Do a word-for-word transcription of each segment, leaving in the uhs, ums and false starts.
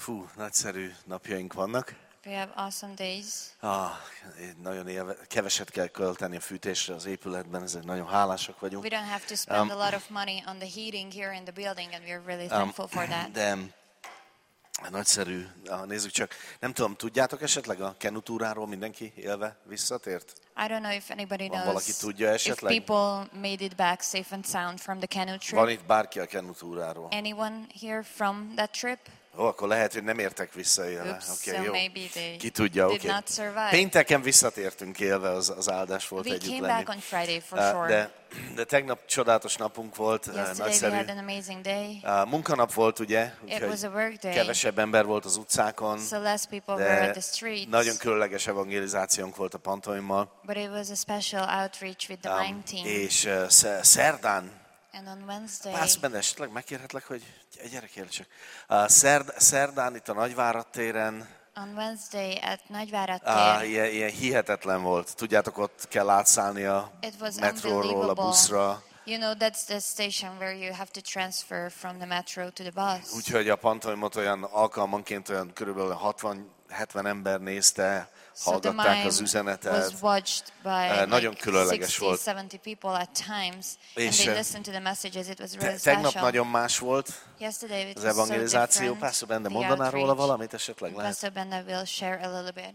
Fú, nagyszerű napjaink vannak. We have awesome days. Ah, nagyon élve, keveset kell költeni a fűtésre az épületben, ezért nagyon hálásak vagyunk. We don't have to spend um, a lot of money on the heating here in the building, and we're really thankful um, for that. De nagyszerű. Nézzük csak, nem tudom, tudjátok esetleg a kenutúráról mindenki élve visszatért? I don't know if anybody Van knows valaki tudja esetleg? if people made it back safe and sound from the canoe trip. Van itt bárki a kenutúráról? Anyone here from that trip? Ó, akkor lehet, hogy nem értek vissza élve. Oops, okay, so jó. maybe they Ki tudja, did okay. not survive. Pénteken visszatértünk élve, az, az áldás volt We együtt came lenni. back on Friday for Uh, sure. De, de tegnap csodálatos napunk volt, uh, Yesterday nagyszerű. we had an amazing day. Uh, munkanap volt, ugye? It was a work day. Kevesebb ember volt az utcákon, So less people de were at the streets. nagyon különleges evangelizációnk volt a pantomimmal. But it was a special outreach with the mime Um, team. és uh, sz- szerdán, And on Wednesday, Pászben esetleg megkérhetlek, hogy gyere kérlek csak. Uh, szerd, szerdán itt a Nagyvárad téren, on Wednesday at Nagyvárad uh, tér, ilyen, ilyen hihetetlen volt. Tudjátok, ott kell átszállni a it was metróról a unbelievable. buszra. You know, that's the station where you have to transfer from the metro to the bus. Úgyhogy a pantomimot olyan alkalmanként olyan körülbelül hatvan-hetven ember nézte, So the hallgatták mime az üzenetet. was watched by Uh, nagyon like különleges volt. sixty, seventy people at times, and És, they uh, listened to the messages. It was Te, really tegnap special. nagyon más volt Yesterday it az was so evangelizáció. different. Pastor Bende, the mondanál róla outreach. valamit esetleg? Lehet? Pastor Bende will share a little bit.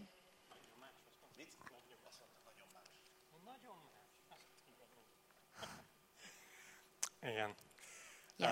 Igen. Yes.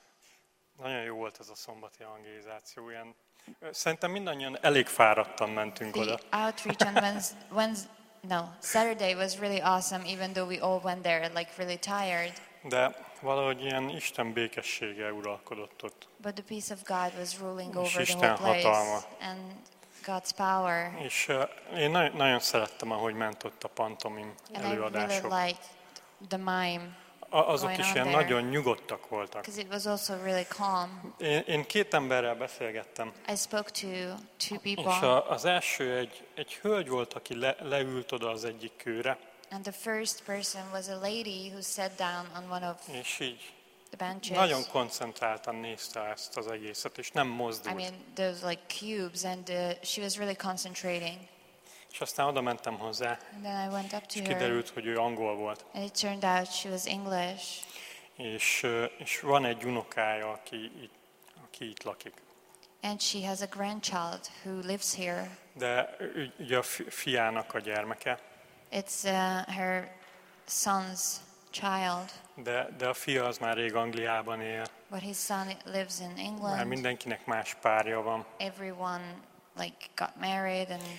Uh, nagyon jó volt ez a szombati evangelizáció. Ilyen, szerintem mindannyian elég fáradtan mentünk The oda. outreach on Wednesday, Wednesday, no, Saturday was really awesome, even though we all went there like really tired. De valahogy ilyen Isten békessége uralkodott ott. But the peace of God was ruling És over the Isten whole place, hatalma. and God's power. És uh, én nagyon, nagyon szerettem, ahogy ment ott a pantomim And I really előadások. liked the mime, A, azok going is on ilyen there. nagyon nyugodtak voltak. because it was also really calm. Én, én két emberrel beszélgettem, I spoke to two és people, a, az első egy, egy hölgy volt, aki le, leült oda az egyik kőre, and the first person was a lady who sat down on one of és így the benches. nagyon koncentráltan nézte ezt az egészet, és nem I mozdult. mean, those like cubes, and uh, she was really concentrating. És aztán oda mentem hozzá, And then I went up to és her, kiderült, hogy ő angol volt. and it turned out she was English. És, ö, és van egy unokája, aki itt, aki itt lakik. And she has a grandchild who lives here. De ő, ugye a fi- fiának a gyermeke, It's uh, her son's child, de, de a fia az már rég Angliában él, but his son lives in már England. mindenkinek más párja van. Everyone like got married and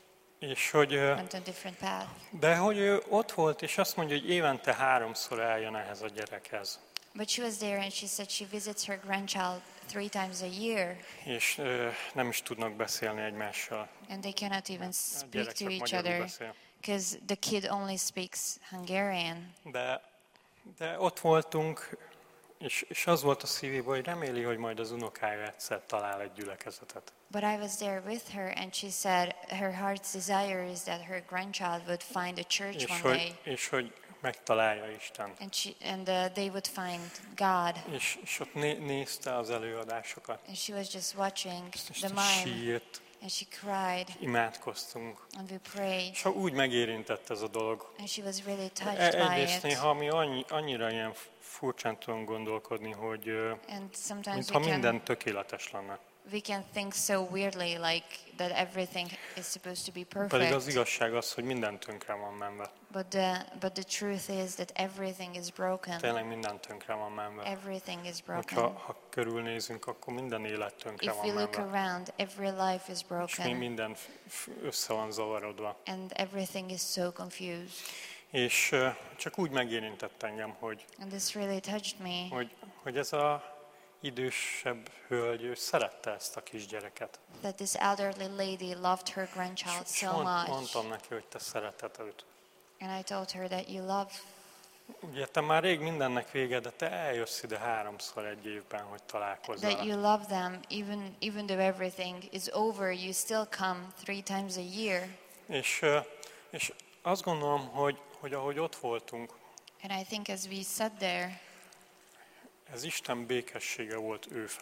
És hogy, ö, went on different path. de hogy ő ott volt, és azt mondja, hogy évente háromszor eljön ehhez a gyerekhez. But she was there, and she said she visits her grandchild three times a year, És ö, nem is tudnak beszélni egymással. and they cannot even A speak gyerek to csak each magyarul other beszél. because the kid only speaks Hungarian. De, de ott voltunk, és, és az volt a szívében, hogy reméli, hogy majd az unokája egyszer talál egy gyülekezetet. But I was there with her, and she said her heart's desire is that her grandchild would find a church És one hogy, day, és hogy megtalálja Isten. and she and uh, they would find God. És, és ott né, nézte az előadásokat, And she was just watching és the mime, sírt, and she cried, imádkoztunk. and we prayed, És úgy megérintett ez a dolog. and she was really E- touched by Egyrészt it. néha mi annyi, annyira ilyen furcsán tudunk gondolkodni, hogy ö, And sometimes mintha we can minden tökéletes lenne. we can think so weirdly, like that everything is supposed to be Pedig az perfect. igazság az, hogy minden tönkre van menve. But the but the truth is that everything is broken. Tényleg minden tönkre van menve. Everything is Hogyha broken. ha körülnézünk, akkor minden élet tönkre If van we look menve. around, every life is És mi broken, minden f- f- össze van zavarodva. and everything is so confused. És ö, csak úgy megérintett engem, hogy, And this really touched me. hogy, hogy ez a idősebb hölgy, ő szerette ezt a kisgyereket. That this elderly lady loved her grandchild És so mond, much. mondtam neki, hogy te szereted őt. And I told her that you love, Ugye te már rég mindennek vége, de te eljössz ide háromszor egy évben, hogy találkozz that vele. you love them, even even though everything is over, you still come three times a year. És, ö, és azt gondolom, hogy, hogy ahogy ott voltunk, And I think as we sat there, ez Isten békessége volt ő felé.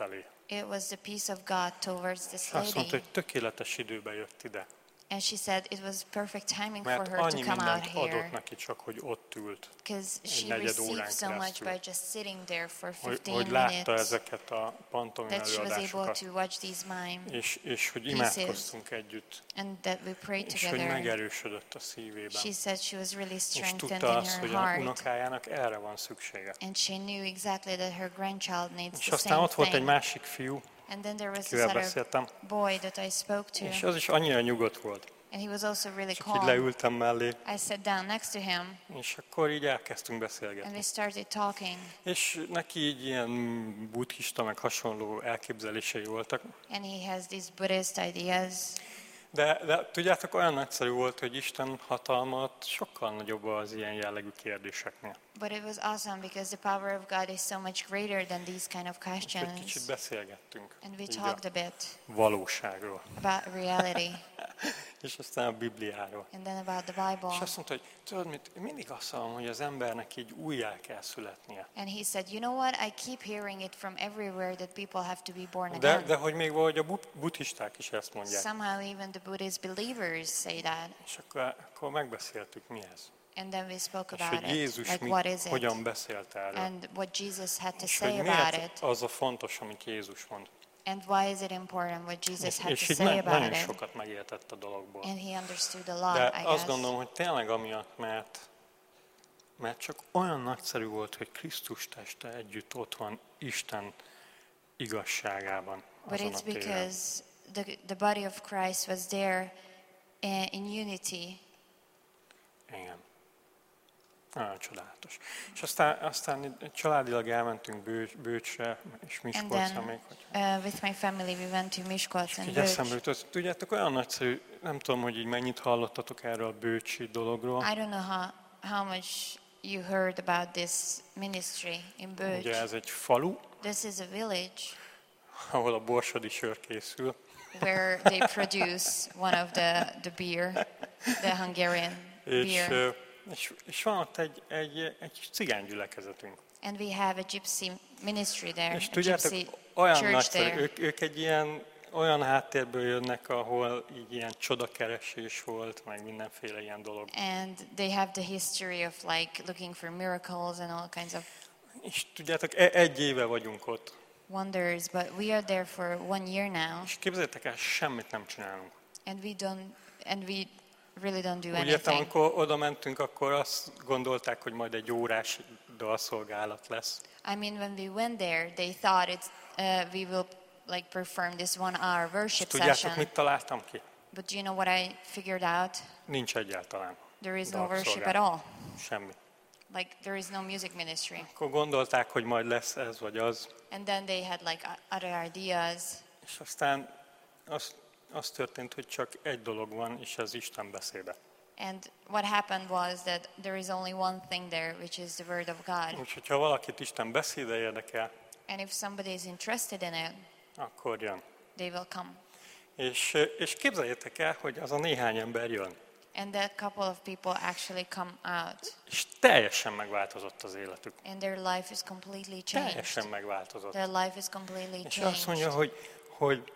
It was the peace of God towards this Azt mondta, lady. hogy tökéletes időben jött ide. And she said it was perfect timing Mert for her to annyi come out mindent adott here. neki csak, hogy ott ült. Because egy she negyed received órán so much keresztül. by just sitting there for Hogy, fifteen hogy látta minutes ezeket a pantomim that she was able előadásokat. to watch these mime És, és hogy pieces. imádkoztunk együtt. and that we prayed És hogy together. megerősödött a szívében. She said she was really És strengthened tudta in azt, her hogy a heart. unokájának erre van szüksége. And she knew exactly that her grandchild needs És the aztán same ott volt egy thing. másik fiú, And then there was this kivel other beszéltem, boy that I spoke to. és az is annyira nyugodt volt. And he was also really Csak így calm. leültem mellé, I sat down next to him és akkor így elkezdtünk and beszélgetni. we started talking. És neki így ilyen buddhista, meg hasonló elképzelései voltak. And he has these Buddhist ideas. De, de tudjátok, olyan nagyszerű volt, hogy Isten hatalmat sokkal nagyobb az ilyen jellegű kérdéseknél. But it was awesome because the power of God is so much greater than these kind of És egy kicsit questions. beszélgettünk And we így a talked a bit valóságról, about reality és aztán a Bibliáról. and then about the És Bible. azt mondta, hogy tudod mit, mindig azt mondom, hogy az embernek így újjá kell születnie. And he said, you know what? I keep hearing it from everywhere that people have to be born De, again. de hogy még valahogy a bu- buddhisták is ezt mondják. Somehow even the Buddhist believers say that. És akkor, akkor megbeszéltük, mi ez. And then we spoke És about hogy it. Jézus Like mi, what is it? hogyan beszélt erről. And what Jesus had to És say hogy about miért it. az a fontos, amit Jézus mond. And why is it important what Jesus És, had és to így say na- about nagyon it. sokat megértett a dologból. And he understood a lot, De I azt guess. gondolom, hogy tényleg amiatt, mert, mert csak olyan nagyszerű volt, hogy Krisztus teste együtt ott van Isten igazságában But azon a it's téren. because the, the body of Christ was there in, in unity. Igen. Nagyon csodálatos. És aztán, aztán családilag elmentünk Bő, Bőcsre, és And Miskolcra then még. Hogy uh, with my family we went to Miskolc and így eszembe Bőcs. jutott. Tudjátok, olyan nagyszerű, nem tudom, hogy így mennyit hallottatok erről a bőcsi dologról. I don't know how, how much you heard about this ministry in Bőcs. Ugye ez egy falu, This is a village ahol a borsodi sör készül, where they produce one of the, the beer, the Hungarian és, beer. ö, és, és van ott egy, egy, egy cigány gyülekezetünk. And we have a gypsy ministry there, És a tudjátok, gypsy olyan church nagyszerű, there. ők, ők egy ilyen, olyan háttérből jönnek, ahol így ilyen csodakeresés volt, meg mindenféle ilyen dolog. And they have the history of like looking for miracles and all kinds of És tudjátok, e- egy éve vagyunk ott, wonders, but we are there for one year now, és képzeljétek el, semmit nem csinálunk. and we don't, and we really don't do Úgy értem, anything. amikor oda mentünk, akkor azt gondolták, hogy majd egy órás dalszolgálat lesz. I mean, when we went there, they thought it's uh, we will like perform this one-hour És worship tudjátok, session. mit találtam ki? But do you know what I figured out? Nincs egyáltalán. There is no worship at dalszolgálat. all. Semmi. Like there is no music ministry. Akkor gondolták, hogy majd lesz ez vagy az, And then they had like o- other ideas. és aztán az, az történt, hogy csak egy dolog van, és ez Isten beszéde. And what happened was that there is only one thing there, which is the Word of God. Úgyhogy ha valakit Isten beszéde érdekel, And if somebody is interested in it, akkor jön. they will come. És, és képzeljétek el, hogy az a néhány ember jön. And that couple of people actually come out, És teljesen megváltozott az életük. and their life is completely changed. Teljesen megváltozott. Their life is completely És azt mondja, changed. hogy, hogy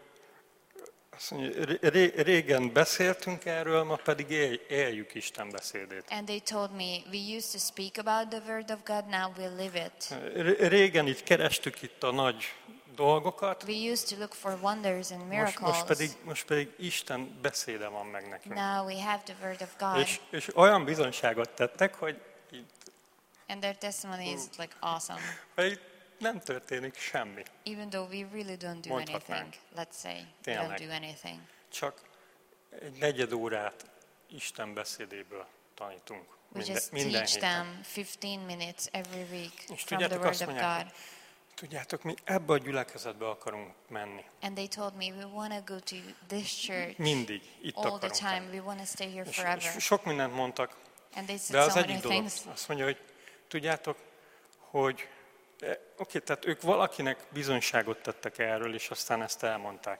azt mondja, ré- régen beszéltünk erről, ma pedig él- éljük Isten beszédét. And they told me, we used to speak about the Word of God, now we live it. Ré- Régen így kerestük itt a nagy dolgokat, We used to look for wonders and most, miracles. most, pedig, most pedig Isten beszéde van meg nekünk. Now we have the Word of God. És, és olyan bizonyságot tettek, hogy így, And their testimony is like awesome. hogy nem történik semmi. Even though we really don't do Mondhatnánk. anything, let's say, we Tényleg. don't do anything. Csak egy negyed órát Isten beszédéből tanítunk. We Minden, just minden teach héten. them fifteen minutes every week És from the tudjátok, Word azt of mondják, God. tudjátok, mi ebbe a gyülekezetbe akarunk menni. And they told me, we want to go to this church Mindig itt all the akarunk time. lenni. We want to stay here És, forever. és sok mindent mondtak, And they de said az so many egyik dolog, things. azt mondja, hogy tudjátok, hogy e, oké, tehát ők valakinek bizonyságot tettek erről, és aztán ezt elmondták.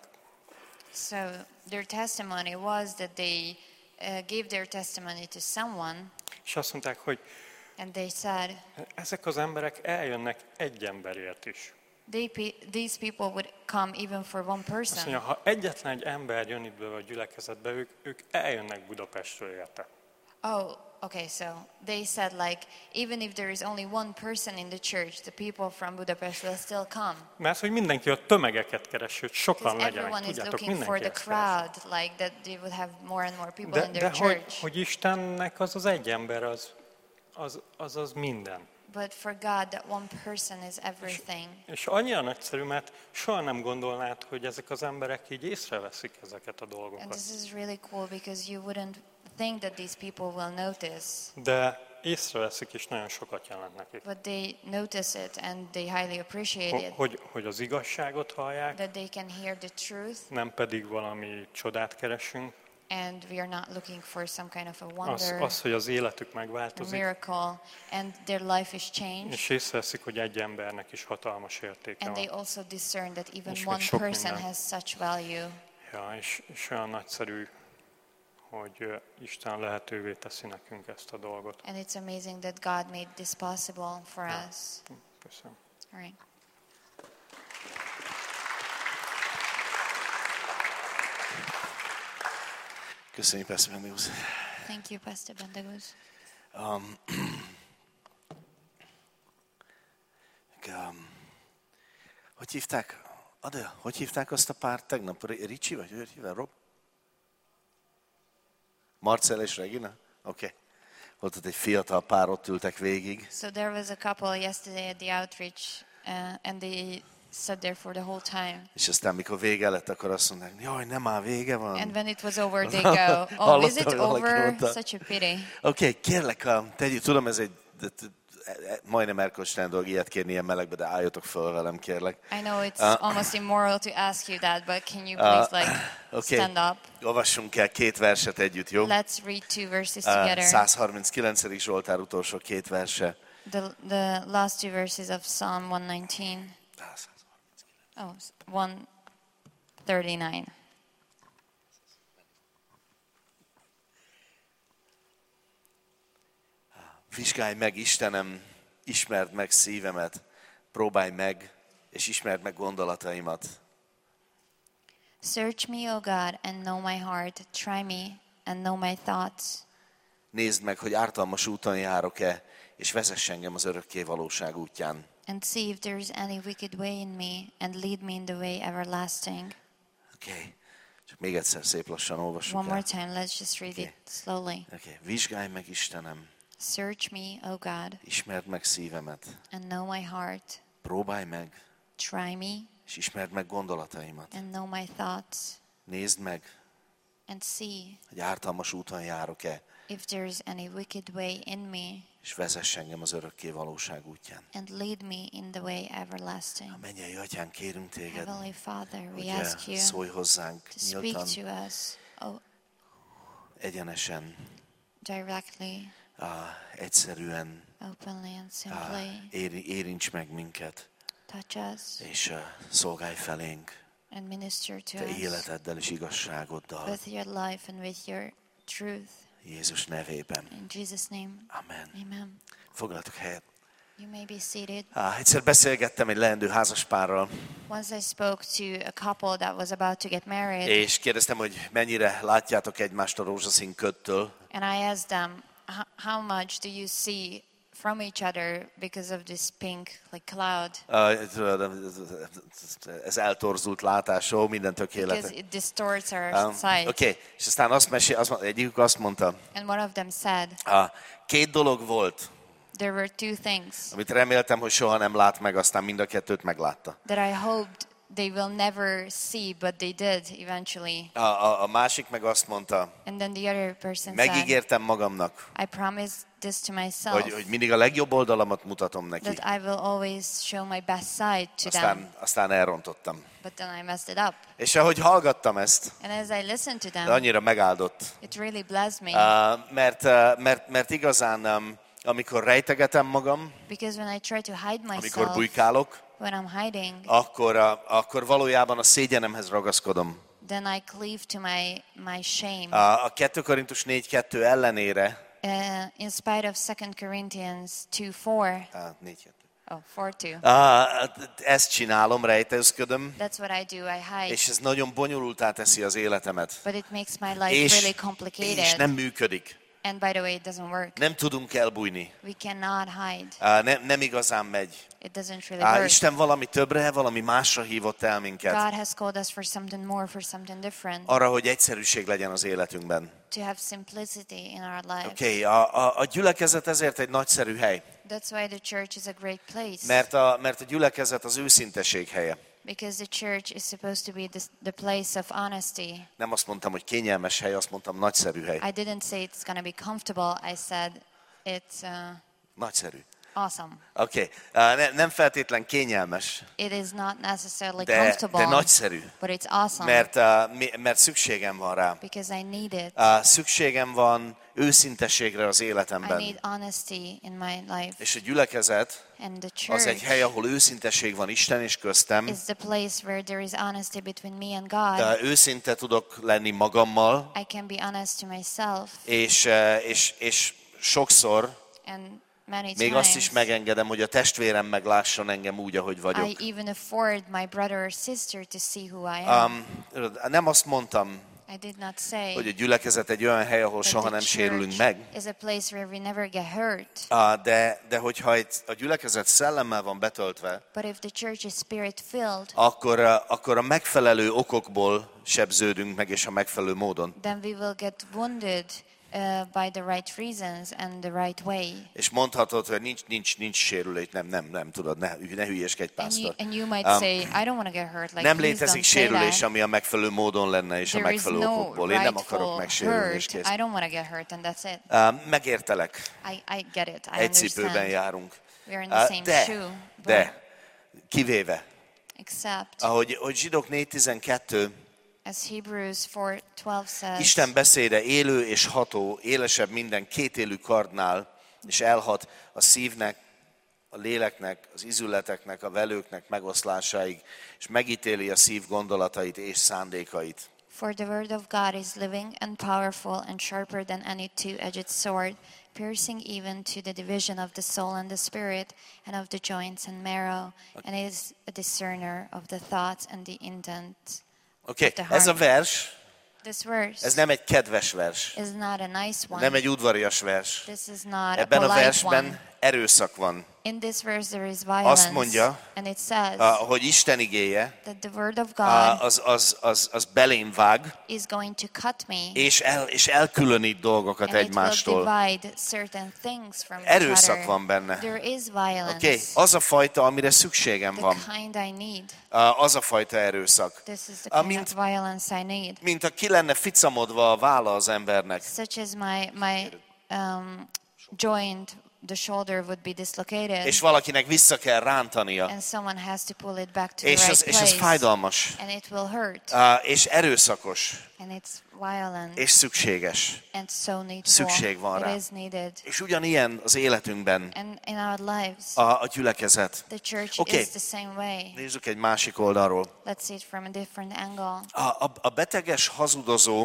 So their testimony was that they uh, gave their testimony to someone, És azt mondták, hogy and they said, ezek az emberek eljönnek egy emberért is. they pe- these people would come even for one Azt person. mondja, ha egyetlen egy ember jön itt be a gyülekezetbe, ők, ők eljönnek Budapestről érte. Oh, okay, so they said like, even if there is only one person in the church, the people from Budapest will still come. Mert hogy mindenki a tömegeket keresi, hogy sokan Because legyenek. everyone is Tudjátok, looking for mindenki the ezt keresi. crowd, like that they would have more and more people De, in de their hogy, church. hogy Istennek az az egy ember, az az, az, az minden. But for God, that one person is everything. És annyira nagyszerű, mert soha nem gondolnád, hogy ezek az emberek így észreveszik ezeket a And dolgokat. this is really cool because you wouldn't think that these people will notice. De észreveszik, és nagyon sokat jelent nekik. But they notice it and they highly appreciate Ho- it. Hogy, hogy az igazságot hallják, That they can hear the truth nem pedig valami csodát keresünk. and we are not looking for some kind of a Az, wonder, az hogy az életük a megváltozik, miracle, and their life is changed. és észreveszik, hogy egy embernek is hatalmas értéke And they van. also discern that even És még one sok person minden. has such value. Ja, és, és olyan nagyszerű, hogy ö, Isten lehetővé teszi nekünk ezt a dolgot. And it's amazing that God made this possible for us. Köszönöm. All right. Köszönjük, Pastor Bendegus. Thank you, Pastor Bendegus. Um, um, hogy hívták? Adja, hogy hívták azt a párt tegnap? Ricsi vagy? Hogy hívják? Rob? Marcel és Regina? Oké. Okay. Volt ott egy fiatal pár, ott ültek végig. So there was a couple yesterday at the outreach, uh, and they sat there for the whole time. És aztán, mikor vége lett, akkor azt mondták, jaj, nem már vége van. And when it was over, they go, "Oh, Hallottam, is it hogy valaki over? mondta. Such a pity." Oké, okay, kérlek, a- tegyük, tudom, ez egy de- de- majdnem erkölcstelen dolog ilyet kérni ilyen melegbe, de álljatok föl velem, kérlek. I know it's Uh, almost immoral to ask you that, but can you please like Oké, stand up? olvassunk el két verset együtt, jó? Let's read two verses Uh, together. száz harminckilencedik Zsoltár utolsó két verse. The, the last two verses of Psalm one nineteen. Oh, one thirty-nine. Vizsgálj meg, Istenem, ismerd meg szívemet, próbálj meg, és ismerd meg gondolataimat. Search me, O God, and know my heart. Try me and know my thoughts. Nézd meg, hogy ártalmas úton járok-e, és vezess engem az örökké valóság útján. And see if there is any wicked way in me, and lead me in the way everlasting. Oké, okay. Csak még egyszer szép lassan olvassuk One more el. time, let's just read Okay. it slowly. Oké, okay. Vizsgálj meg, Istenem, Search me, O God, ismerd meg szívemet, and know my heart. próbálj meg, Try me és ismerd meg gondolataimat. and know my thoughts. Nézd meg, And see hogy ártalmas úton járok-e, if there is any wicked way in me, és vezess engem az örökké valóság útján. and lead me in the way everlasting. Mennyei Atyán, kérünk téged, Heavenly Father, we hogy ask you szólj hozzánk to speak nyíltan, to us oh, egyenesen, directly, uh, egyszerűen, openly, and uh, simply. éri, érints meg minket, Touch us és uh, szolgálj felénk and minister to te us életeddel és igazságoddal, with your life and with your truth. Jézus nevében. In Jesus' name, Amen. amen. Foglaltok helyet. You may be seated. Ah, egyszer beszélgettem egy leendő házaspárral, Once I spoke to a couple that was about to get married, és kérdeztem, hogy mennyire látjátok egymást a rózsaszín köttől. and I asked them, "H- how much do you see from each other because of this pink like cloud? Ah, tudod, ez eltorzult látás, ó, minden Because tökéletes. it distorts our Um, sight." Oké, okay. És aztán azt mesél, azt, mond- egyikük azt mondta, And one of them said, ah, két dolog volt, there were two things amit reméltem, hogy soha nem lát meg, aztán mind a kettőt meglátta. that I hoped they will never see, but they did eventually. A, a, a másik meg azt mondta, And then the other person said, megígértem magamnak, I promised this to myself, hogy, hogy mindig a legjobb oldalamat mutatom neki. that I will always show my best side to them. Aztán, aztán elrontottam. But then I messed it up. És ahogy hallgattam ezt, And as I listened to de them, annyira megáldott. it really blessed me. Uh, mert, uh, mert, mert igazán, um, amikor rejtegetem magam, Because when I try to hide amikor myself, bujkálok, when I'm hiding, akkor, uh, akkor valójában a szégyenemhez ragaszkodom. then I cleave to my, my shame. Uh, a kettő Korintus négy kettő ellenére, Uh, in spite of Second Corinthians two four, uh, négy kettő. Oh, four two. Uh, ezt csinálom, rejtőzködöm, That's what I do. I hide. és ez nagyon bonyolultá teszi az életemet. But it makes my life És, really complicated. és nem működik. And by the way, it doesn't work. Nem tudunk elbújni. We cannot hide. Uh, nem, nem igazán megy. It doesn't really Uh, work. Isten valami többre, valami másra hívott el minket. God has called us for something more, for something different. Arra, hogy egyszerűség legyen az életünkben. To have simplicity in our lives. Oké, okay, a, a, a gyülekezet ezért egy nagyszerű hely. That's why the church is a great place. Mert a, mert a gyülekezet az őszinteség helye. Because the church is supposed to be the, the place of honesty. Nem azt mondtam, hogy kényelmes hely, azt mondtam, nagyszerű hely. I didn't say it's going to be comfortable. I said it's uh, Nagyszerű. awesome. Oké, okay. uh, ne, nem feltétlen kényelmes, It is not necessarily de, comfortable, de nagyszerű. but it's awesome. Mert, uh, mi- mert szükségem van rá. Because I need it. Uh, szükségem van őszinteségre az I életemben. need honesty in my life. És a gyülekezet And the az egy church hely, ahol őszinteség van Isten és köztem. is the place where there is honesty between me and God. De őszinte tudok lenni magammal, I can be honest to myself, és, uh, és, és sokszor and many még times azt is megengedem, hogy a testvérem meglásson engem úgy, ahogy I vagyok. even afford my brother or sister to see who I am. Um, nem azt mondtam, I did not say hogy a gyülekezet egy olyan hely, ahol that soha the nem sérülünk meg, church is a place where we never get hurt. uh, de, de hogyha egy, a gyülekezet szellemmel van betöltve, But if the church is spirit-filled, akkor, uh, akkor a megfelelő okokból sebződünk meg, és a megfelelő módon. then we will get wounded uh, by the right reasons and the right way. És mondhatod, hogy nincs, nincs, nincs sérülés, nem, nem, nem, tudod, ne, ne hülyeskedj, And you, pásztor. and you might Um, say, I don't want to get hurt. Like, Nem please létezik don't say sérülés, that. ami a megfelelő módon lenne, és a There is megfelelő no okokból. Én nem akarok rightful megsérülni, és hurt. kész. I don't want to get hurt, and that's it. Uh, megértelek, I, I get it. I egy cipőben understand. járunk. We're in the Uh, same de, shoe. But de, kivéve, except, ahogy, ahogy Zsidók négy tizenkettő, as Hebrews four twelve says, Isten beszéde élő és ható, élesebb minden kétélű kardnál, és elhat a szívnek, a léleknek, az izületeknek, a velőknek megoszlásáig, és megítéli a szív gondolatait és szándékait. For the word of God is living and powerful and sharper than any two-edged sword, piercing even to the division of the soul and the spirit and of the joints and marrow, and is a discerner of the thoughts and the intent. Oké, of the okay. Ez a heart. vers, This verse ez nem egy kedves vers, is not a nice one. nem egy udvarias vers. This is not Ebben a a polite versben one. erőszak van. In this verse there is violence, Azt mondja, and it says Uh, hogy Isten igéje, that the word of God uh, az, az, az, az belém vág, is going to cut me, és, el, és elkülönít dolgokat and it will egymástól. divide certain things from each Erőszak other. van benne. There is violence, Oké, okay. Az a fajta, amire szükségem the van, kind I need. uh, az a fajta erőszak. This is the kind Amint, of violence I need. mint ha ki lenne ficamodva a válla az embernek, Such as my my um, joint, the shoulder would be dislocated, és valakinek vissza kell rántania, and someone has to pull it back to és the ez, right és ez place, fájdalmas, and it will hurt, uh, és erőszakos, and it's violent, és szükséges. and so needful. Szükség van rá. It is needed. És ugyanilyen az életünkben And in our lives, a, a gyülekezet. the church Oké. is the same way. Nézzük egy másik oldalról. Let's see it from a different angle. A, a, a beteges hazudozó,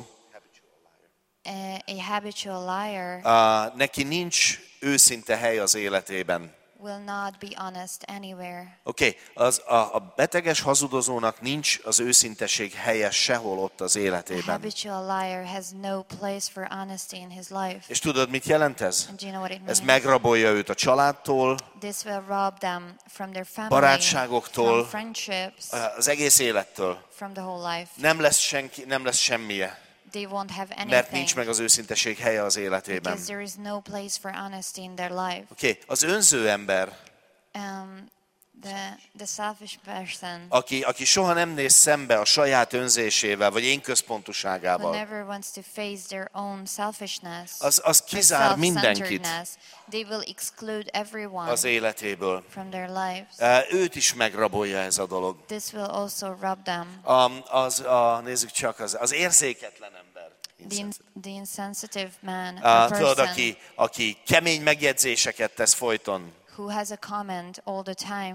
A, a habitual liar a, neki nincs őszinte hely az életében. will not be honest anywhere. Oké, okay. a, a beteges hazudozónak nincs az őszinteség helye sehol ott az A életében. habitual liar has no place for honesty in his life. És tudod, mit jelent ez? And do you know what it Ez means? megrabolja őt a családtól, This will rob them from their family, barátságoktól, from friendships, az egész élettől. from the whole life. Nem lesz senki, nem lesz semmije, They won't have mert anything nincs meg az őszinteség helye az életében. because there is no place for honesty in their life. Oké, okay. Az önző ember, Um, the the selfish person aki, aki soha nem néz szembe a saját önzésével, vagy én who központuságával, never wants to face their own selfishness, az, az or kizár mindenkit self-centeredness, they will exclude everyone az életéből. from their lives. Uh, Őt is megrabolja ez a dolog. This will also rob them. Um, az, a, nézzük csak, az, az érzéketlen ember. The, in, the insensitive man, Uh, a tudod, person aki, aki kemény megjegyzéseket tesz folyton. who has a comment all the time.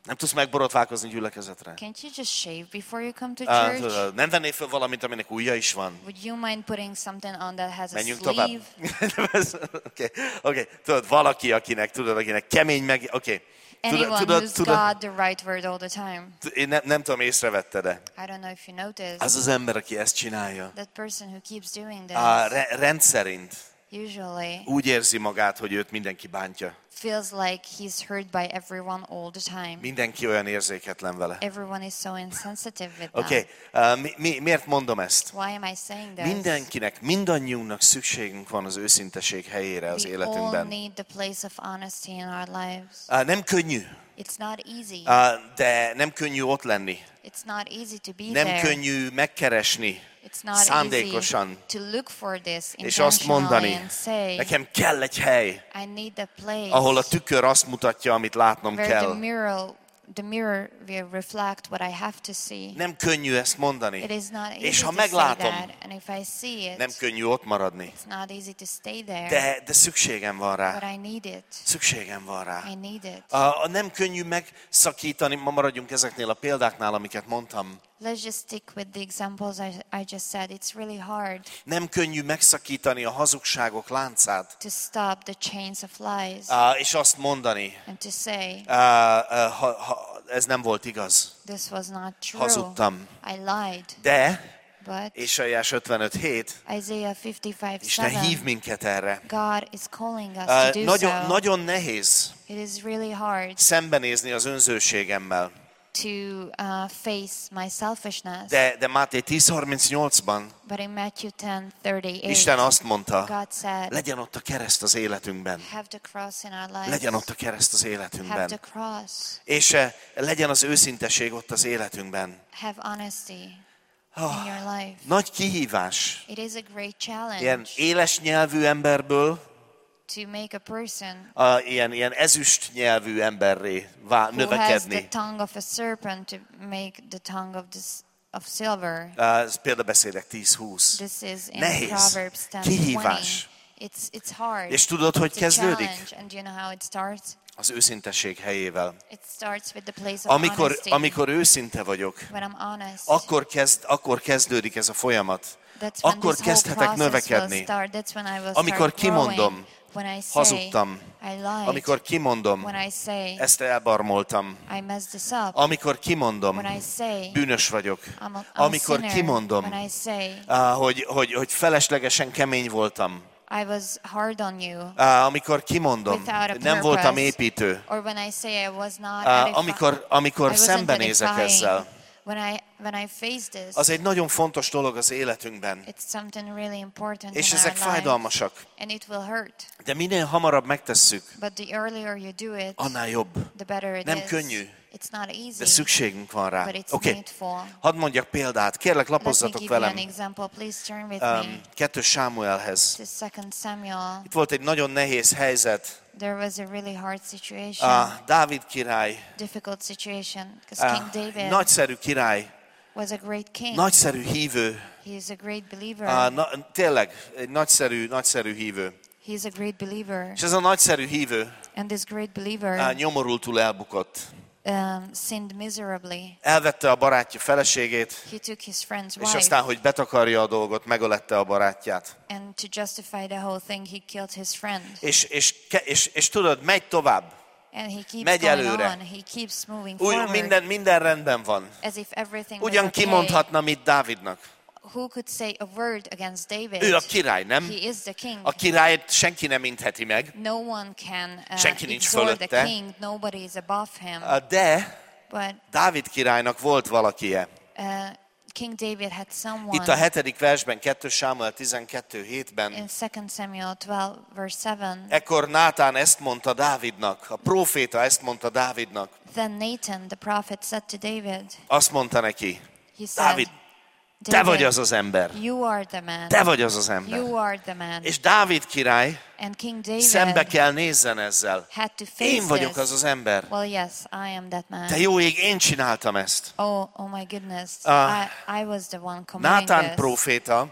Nem tudsz megborotválkozni gyülekezetre? Can't you just shave before you come to Ah, church? tudod, nem vennél föl valamit, aminek ujja is van? Would you mind putting something on that has a Menjünk tovább. sleeve? Oké, okay. Tudod, valaki, akinek, tudod, akinek kemény meg... Oké. Okay. Anyone who's got the right word all the time. Én ne, nem tudom, észrevette-e. I don't know if you noticed. Az az ember, aki ezt csinálja, That person who keeps doing this a re- rendszerint usually úgy érzi magát, hogy őt mindenki bántja. feels like he's heard by everyone all the time. Mindenki olyan érzéketlen vele. Everyone is so insensitive with Oké, them. okay. uh, mi, mi, miért mondom ezt? Why am I saying this? Mindenkinek, mindannyiunknak szükségünk van az őszinteség helyére az We all életünkben. need the place of honesty in our lives. Uh, nem könnyű, It's not easy. uh, de nem könnyű ott lenni. It's not easy to be Nem there. könnyű megkeresni It's not szándékosan, easy to look for this és azt intentionally mondani, and say, nekem kell egy hely, I need a place ahol a tükör azt mutatja, amit látnom where the kell. mirror, the mirror will reflect what I have to see. Nem könnyű ezt mondani. It is not easy És ha to say meglátom, that, and if I see it, nem könnyű ott maradni. it's not easy to stay there, De, de szükségem van but rá. I need it. Szükségem van rá. I need it. A, a nem könnyű megszakítani, ma maradjunk ezeknél a példáknál, amiket mondtam. Let's just stick with the examples I, I just said. It's really hard Nem könnyű megszakítani a hazugságok láncát, to stop the chains of lies uh, és azt mondani, and to say, uh, uh, ha, ha, ez nem volt igaz. this was not true. Hazudtam. I lied. De, But Ézsaiás ötvenöt hét, Isaiah fifty-five Isten hív seven, minket erre. God is calling us Uh, to do nagyon, so. nagyon nehéz It is really hard szembenézni az önzőségemmel. to uh, face my selfishness. De, de Máté tíz harmincnyolcban But in Matthew ten thirty-eight, Isten azt mondta, God said, legyen ott a kereszt az életünkben. have the cross in our lives. Legyen ott a kereszt az Have the életünkben. cross. És eh, legyen az őszinteség ott az életünkben. Have honesty Oh, in your life. nagy kihívás. It is a great challenge Ilyen éles nyelvű emberből to make a person a, ilyen, ilyen ezüst nyelvű emberré vá, who has the növekedni. tongue of a serpent to make the tongue of this of silver. Uh, ez példabeszédek tíz húsz. This is in Nehéz. Proverbs ten Kihívás. twenty. It's it's hard. És tudod, hogy It's a kezdődik? challenge, and you know how it starts? Az őszintesség helyével. It starts with the place of Amikor, honesty. amikor őszinte vagyok, When I'm honest, akkor, kezd, akkor kezdődik ez a folyamat. that's when Akkor this whole kezdhetek process will növekedni. start. That's when I will Amikor start growing. kimondom, When I say, hazudtam. I lied. Amikor kimondom, When I say, ezt elbarmoltam. I messed this up. Amikor kimondom, When I say, bűnös vagyok. I'm a, I'm a Amikor sinner. kimondom, When I say, ah, hogy, hogy, hogy feleslegesen kemény voltam. I was hard on you. Ah, amikor kimondom, Without a hogy nem voltam purpose. építő. Or when I say I was not Ah, edify- amikor, amikor I wasn't szembenézek edifying. ezzel, When I, when I face this, az egy nagyon fontos dolog az életünkben. it's something really important És in ezek our life. fájdalmasak. And it will hurt. De minél hamarabb megtesszük, But the earlier you do it, annál jobb. the better it Nem is. könnyű, It's not easy, de szükségünk van rá. but it's Oké, needful. hadd mondjak példát. Kérlek, Let me lapozzatok give you an velem. example. Please turn with Um, me kettő Sámuelhez. to Second Samuel. Itt volt egy nagyon nehéz helyzet. There was a really hard situation, A Dávid király, difficult situation, because a King David nagyszerű király, was a great king. nagyszerű hívő. He is a great believer. A, na, tényleg, egy nagyszerű, nagyszerű hívő. He is a great believer. És ez a nagyszerű hívő And this great á, believer nyomorultul elbukott. um, sinned miserably. Elvette a barátja feleségét, He took his friend's és wife, aztán, hogy betakarja a dolgot, megölette a barátját. and to justify the whole thing, he killed his friend. És, és, ke- és, és tudod, megy tovább. And he keeps Megy going előre. on. He keeps moving Úgy forward, minden, minden rendben van. as if everything was Ugyan okay. kimondhatna, mit Dávidnak. Who could say a word against David? Ő a király, nem? He is the king. A királyt senki nem intheti meg, No one can uh, Senki nincs exhort the fölötte. king. Nobody is above him. de But Dávid királynak volt valakie. uh, King David had someone. Itt a hetedik versben, kettő Sámuel tizenkettő hétben. In Second Samuel twelve, verse seven, Ekkor Nátán ezt mondta Dávidnak, a próféta ezt mondta Dávidnak. then Nathan, the prophet, said to David, Azt mondta neki, he said, Dávid, te vagy az az ember. you are the man. Te vagy az az ember. You are the man. És Dávid király And King David szembe kell nézzen ezzel. had to face Én vagyok this. az az ember. Well, yes, I am that man. Te jó ég, én csináltam ezt. Oh, oh my goodness. Ah. I, I was the one committing Nátán this. próféta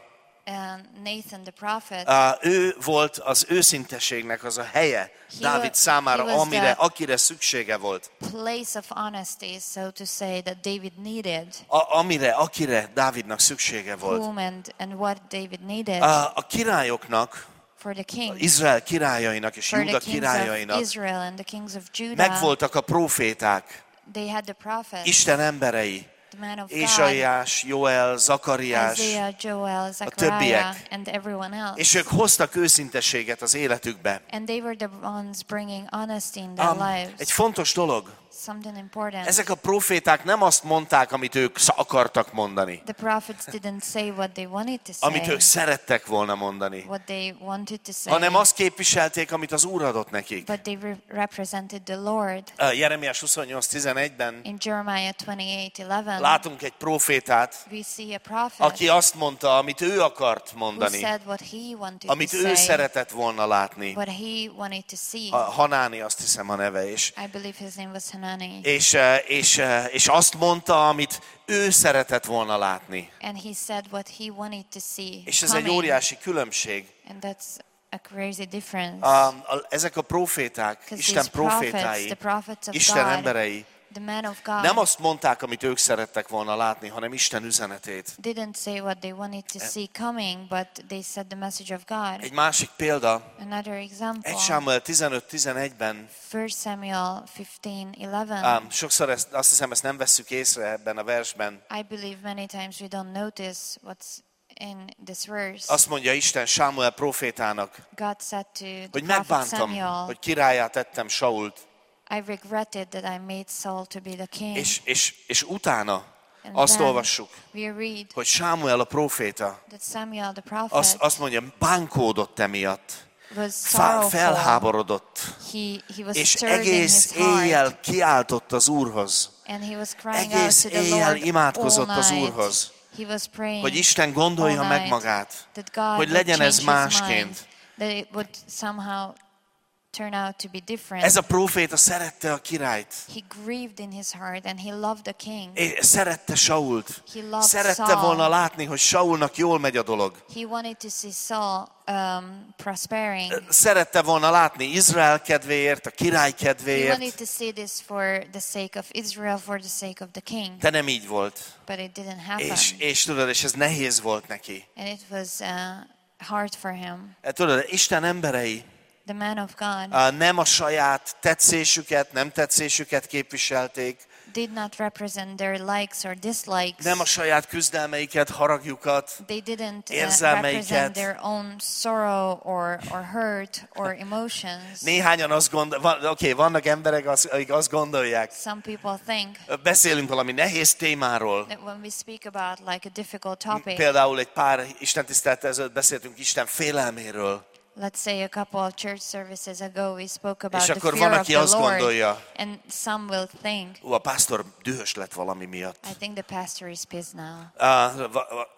Nathan the prophet. Uh, ő volt az őszinteségnek az a helye Dávid was- számára, he was amire, the- akire szüksége volt. Place of honesty, so to say, that David needed. A, amire, akire Dávidnak szüksége volt. Whom and, and what David needed A, a királyoknak, for the king. Izrael királyainak és For Júda the kings of királyainak Israel and the kings of Judah. megvoltak a proféták, They had the prophets, Isten emberei, the man of God, Ésaiás, Joel, Zakariás, Isaiah, Joel, többiek. Zechariah, and everyone else. és ők hoztak őszintességet az életükbe. And they were the ones bringing honesty in their Um, lives. egy fontos dolog, Something important. ezek a proféták nem azt mondták, amit ők akartak mondani, The prophets didn't say what they wanted to say, amit ők szerettek volna mondani, what they wanted to say, hanem azt képviselték, amit az Úr adott nekik. but they re- represented the Lord. Uh, Jeremiás huszonnyolc tizenegyben In Jeremiah twenty-eight eleven, látunk egy profétát, we see a prophet aki azt mondta, amit ő akart who mondani, said what he wanted amit to ő say, szeretett volna látni. what he wanted to see. A Hanáni, azt hiszem a neve, és, I believe his name was Hanani. és, eh, és, eh, és azt mondta, amit ő szeretett volna látni. And he said what he wanted to see És ez egy coming. óriási különbség. And that's a crazy difference. A, a, ezek a proféták, 'Cause Isten these prophets, profétái, the prophets of Isten God, emberei the man of God, nem azt mondták, amit ők szerettek volna látni, hanem Isten üzenetét. didn't say what they wanted to see coming, but they said the message of God. Egy másik példa, Another example, egy Sámuel tizenöt tizenegyben, First Samuel fifteen eleven. um, sokszor ezt, azt hiszem, ezt nem vesszük észre ebben a versben. I believe many times we don't notice what's in this verse. Azt mondja Isten Sámuel profétának, God said to hogy the prophet megbántam, Samuel, hogy királyá tettem Sault, I regretted that I made Saul to be the king. és, és, és utána And azt then olvassuk, we read hogy Sámuel a proféta that Samuel the prophet azt, azt mondja, bánkódott emiatt, was fá, sorrowful. felháborodott, He, he was és stirred in egész his heart, éjjel kiáltott az Úrhoz, and he was crying egész out to the éjjel Lord imádkozott all az night. Úrhoz, He was praying hogy Isten gondolja all meg night magát, that God hogy would legyen ez change his másként. mind, that it would somehow turn out to be different. Ez a próféta szerette a királyt, He grieved in his heart and he loved the king. és szerette Sault, He loved szerette Saul. volna látni, hogy Saulnak jól megy a dolog. He wanted to see Saul um, prospering. Szerette volna látni Izrael kedvéért, a király He wanted kedvéért, to see this for the sake of Israel, for the sake of the king. de nem így volt. But it didn't happen. És, és tudod, és ez nehéz volt neki. And it was uh, hard for him. Tudod, Isten emberei The man of God á, nem a saját tetszésüket, nem tetszésüket képviselték, did not represent their likes or dislikes. nem a saját küzdelmeiket, haragjukat, They didn't uh, érzelmeiket. represent their own sorrow or, or hurt or emotions. Néhányan azt gondolják, oké, okay, vannak emberek, az- akik azt gondolják, Some people think beszélünk valami nehéz témáról, that when we speak about like a difficult topic, például egy pár istentisztelettel ezelőtt beszéltünk Isten félelméről, let's say a couple of church services ago we spoke about és the akkor fear van, of aki the azt Lord, gondolja, and some will think, ó, a pásztor dühös lett valami miatt. I think the pastor is pissed now. Uh, va- va-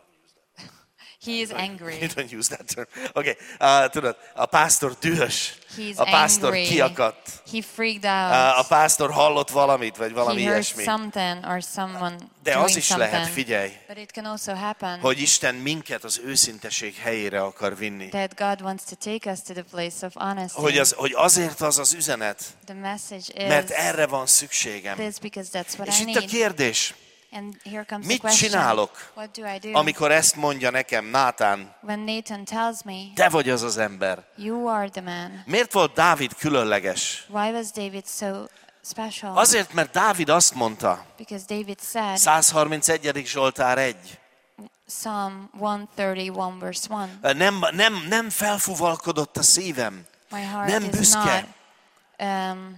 He is angry. You don't use that term. Okay, uh, tudod, a pásztor dühös, He's a pásztor angry. kiakadt, He freaked uh, a out. pásztor hallott valamit, vagy valami He heard ilyesmi. something or someone De doing az is lehet, something. figyelj, But it can also happen hogy Isten minket az őszinteség helyére akar vinni. that God wants to take us to the place of honesty. Hogy, az, hogy azért az az üzenet, The message mert is erre van szükségem. this because that's what És I itt a need. kérdés, And here comes mit the question. csinálok, What do I do? amikor ezt mondja nekem Nátán, When Nathan tells me, te vagy az az ember. you are the man. Miért volt Dávid különleges? Why was David so special? Azért, mert Dávid azt mondta, Because David said, száz harmincegyedik Zsoltár egy, Psalm one thirty-one verse one, nem, nem, nem felfúvalkodott a szívem, my heart nem is büszke. not um,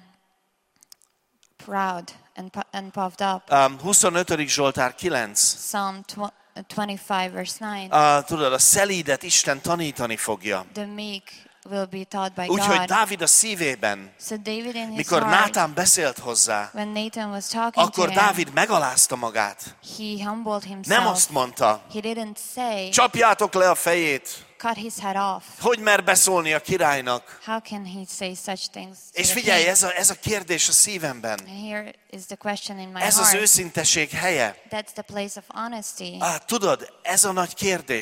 proud and, pu- and puffed up. Um, huszonötödik Zsoltár kilenc. Psalm tw- twenty-five verse nine, Uh, tudod, a szelídet Isten tanítani fogja. the meek will be taught by Úgyhogy God. Dávid a szívében, So David in his mikor heart, Nátán beszélt hozzá, when Nathan was talking akkor to him, Dávid megalázta magát. he humbled Nem himself. azt mondta, He didn't say, csapjátok le a fejét, cut his head off. hogy mer beszólni a királynak. How can he say such things to És the figyelj, king? ez a, ez a kérdés a szívemben. And here is the question in my Ez az heart. őszinteség helye. That's the place of honesty. Ah, tudod, ez a nagy kérdés.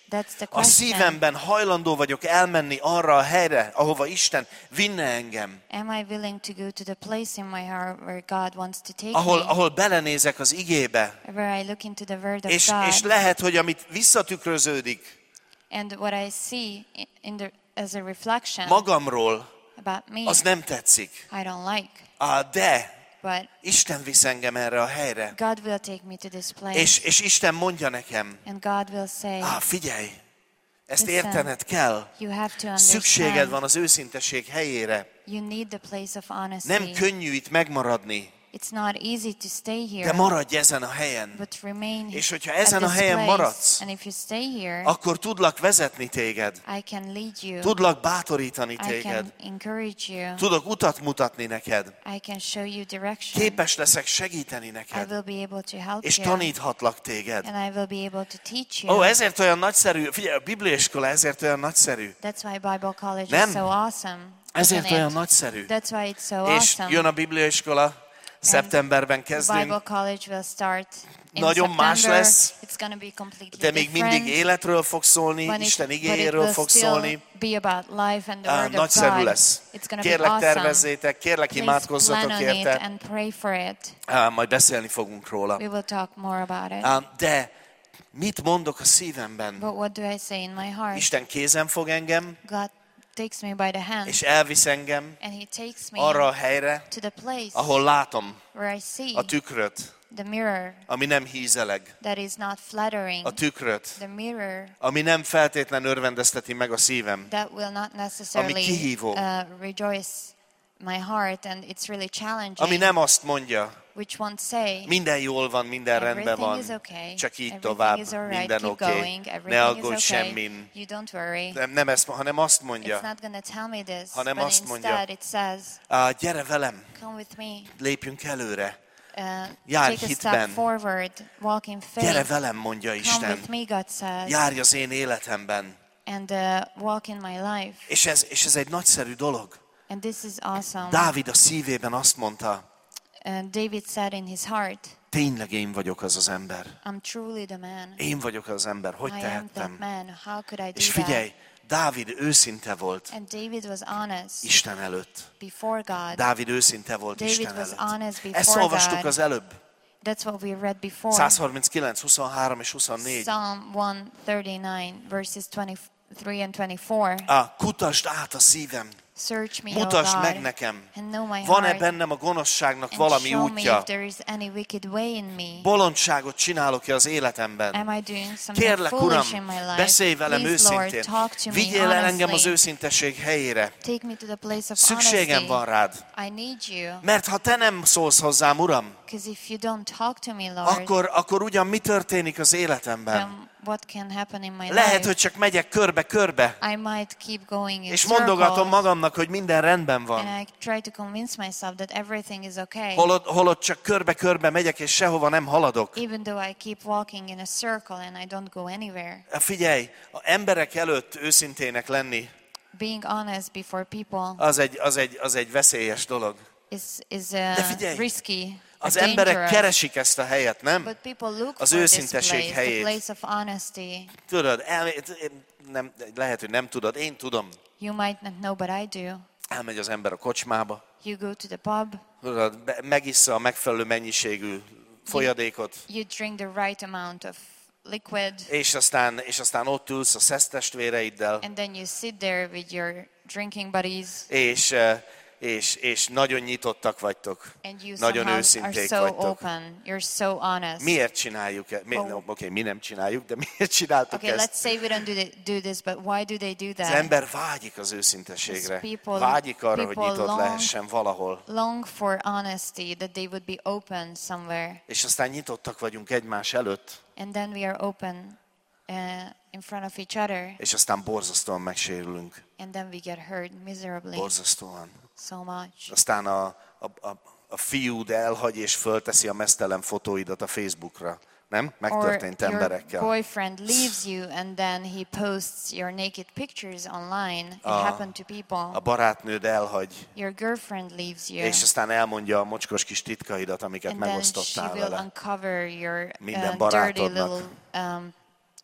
That's the A question. szívemben hajlandó vagyok elmenni arra a helyre, ahova Isten vinne engem. Am I willing to go to the place in my heart where God wants to take Ahol, me? ahol belenézek az igébe. Where I look into the word of És, God. és lehet, hogy amit visszatükröződik And what I see in the, as a reflection magamról, about me, az nem tetszik. I don't like. Ah, de But Isten visz engem erre a helyre. God will take me to this place. És, és Isten mondja nekem, And God will say, ah, figyelj, ezt Listen, értened kell. you have to Szükséged understand. van az őszinteség helyére. You need the place of honesty. Nem könnyű itt megmaradni, It's not easy to stay here. de maradj ezen a helyen. But remain És hogyha at ezen a this helyen place, maradsz, and if you stay here, akkor tudlak vezetni téged. I can lead you. Tudlak bátorítani I téged. can encourage you. Tudok utat mutatni neked. I can show you direction. Képes leszek segíteni I neked. will be able to help És you. taníthatlak téged. And I will be able to teach Ó, you. oh, ezért olyan nagyszerű, figyelj, a bibliaiskola ezért olyan nagyszerű. That's why Bible College Nem? is so awesome. Ezért isn't olyan it? nagyszerű. That's why it's so És awesome. jön a bibliaiskola, szeptemberben The Bible kezdünk, College will start in Nagyon más September. lesz, It's going to be completely de még different. mindig életről fog szólni, When it- Isten but it igéjéről will fog still szólni. be about life and the Ah, word of nagyszerű God. lesz. It's going to be Kérlek, awesome. tervezzétek, kérlek, Please plan imádkozzatok on it érte. and pray for it. Ah, majd beszélni fogunk róla. We will talk more about it. Ah, de mit mondok a szívemben? But what do I say in my heart? Isten kézen fog engem, God takes me by the hand és elvisz engem and He takes me arra a helyre, to the place ahol látom where I see a tükröt, the mirror ami nem hízeleg. that is not flattering, A tükröt, the mirror ami nem feltétlen örvendezteti meg a szívem. that will not necessarily kihívó. uh, rejoice my heart, and it's really challenging, Ami nem azt mondja, which won't say minden jól van, minden rendben everything van, is okay, csak így everything tovább, is alright, minden keep oké, going, ne everything is aggódj okay, semmin. you don't worry. Nem, nem ezt, hanem azt It's mondja, not going to tell me this, hanem but azt mondja, instead it says, "Á, gyere velem, come with me, lépjünk előre, uh, Járj take a hitben. step forward, walk in gyere faith, velem, mondja come Isten, with me, God says, járj az én életemben." and uh, walk in my life. És ez, és ez egy nagyszerű dolog. And this is awesome. Dávid a szívében azt mondta, Uh, David said in his heart, tényleg én vagyok az az ember. I'm truly the man. Én vagyok az az ember, hogy I am that tehettem? man. How could I do És figyelj, that? Dávid őszinte volt And David was honest Isten előtt. before God. Dávid őszinte volt David Isten was előtt. honest before Ezt olvastuk God. az előbb. That's what we read before. száz harminckilenc, huszonhárom és huszonnégy. Psalm one thirty-nine, verses twenty-three and twenty-four. Ah, kutasd át a szívem, Search me, O mutasd God, meg nekem, and know my van-e heart, bennem a gonoszságnak and valami show me útja? if there is any wicked way in me. Bolondságot csinálok-e az életemben? Am I doing something Kérlek, Uram, foolish in my life? beszélj velem Please, Lord, őszintén. talk to me Vigyél el engem az honestly. őszintesség helyére. Take me to the place of Szükségem honesty. van rád. I need you. Mert ha te nem szólsz hozzám, Uram, Because if you don't talk to me, Lord, akkor, akkor ugyan mi történik az életemben? then what can happen in my Lehet, life? hogy csak megyek körbe-körbe, I might keep going in és mondogatom circles, magamnak, hogy minden rendben van. and I try to convince myself that everything is okay. Holott, holott csak körbe-körbe megyek, és sehova nem haladok. Even though I keep walking in a circle and I don't go anywhere. Figyelj, a emberek előtt őszintének lenni, Being honest before people az egy, az egy, az egy veszélyes dolog. is, is De uh, figyelj, risky, Az or emberek dangerous. keresik ezt a helyet, nem? But people look Az for this őszinteség place, helyét. the place of honesty. Tudod, el, nem, lehet, hogy nem tudod, én tudom. You might not know, but I do. Elmegy az ember a kocsmába, You go to the pub, tudod, be- megissza a megfelelő mennyiségű folyadékot, you drink the right amount of liquid, és aztán, és aztán ott ülsz a szesztestvéreiddel, and then you sit there with your drinking buddies, és, eh, és, és nagyon nyitottak vagytok, and you nagyon somehow are őszinték so vagytok. open, you're so honest. Miért csináljuk e- mi, Oh. no, Oké, mi nem csináljuk, de miért csináltuk Okay, let's ezt? say we don't do, the, do this, but why do they do Az that? ember vágyik az őszinteségre, Because people- vágyik arra, hogy people nyitott long- lehessen valahol. Long for honesty, that they would be open somewhere, És aztán nyitottak vagyunk egymás előtt, and then we are open uh, in front of each other, és aztán borzasztóan megsérülünk. and then we get hurt miserably Borzasztóan. so much. Aztán a, a, a, a fiúd elhagy és fölteszi a mesztelen fotóidat a Facebookra. Nem? Megtörtént Or your emberekkel. boyfriend leaves you and then he posts your naked pictures online. It Ah. happened to A people. barátnőd elhagy, Your girlfriend leaves you, és aztán elmondja a mocskos kis titkaidat, amiket and then she megosztottál will vele. uncover your Minden uh, dirty barátodnak. little um,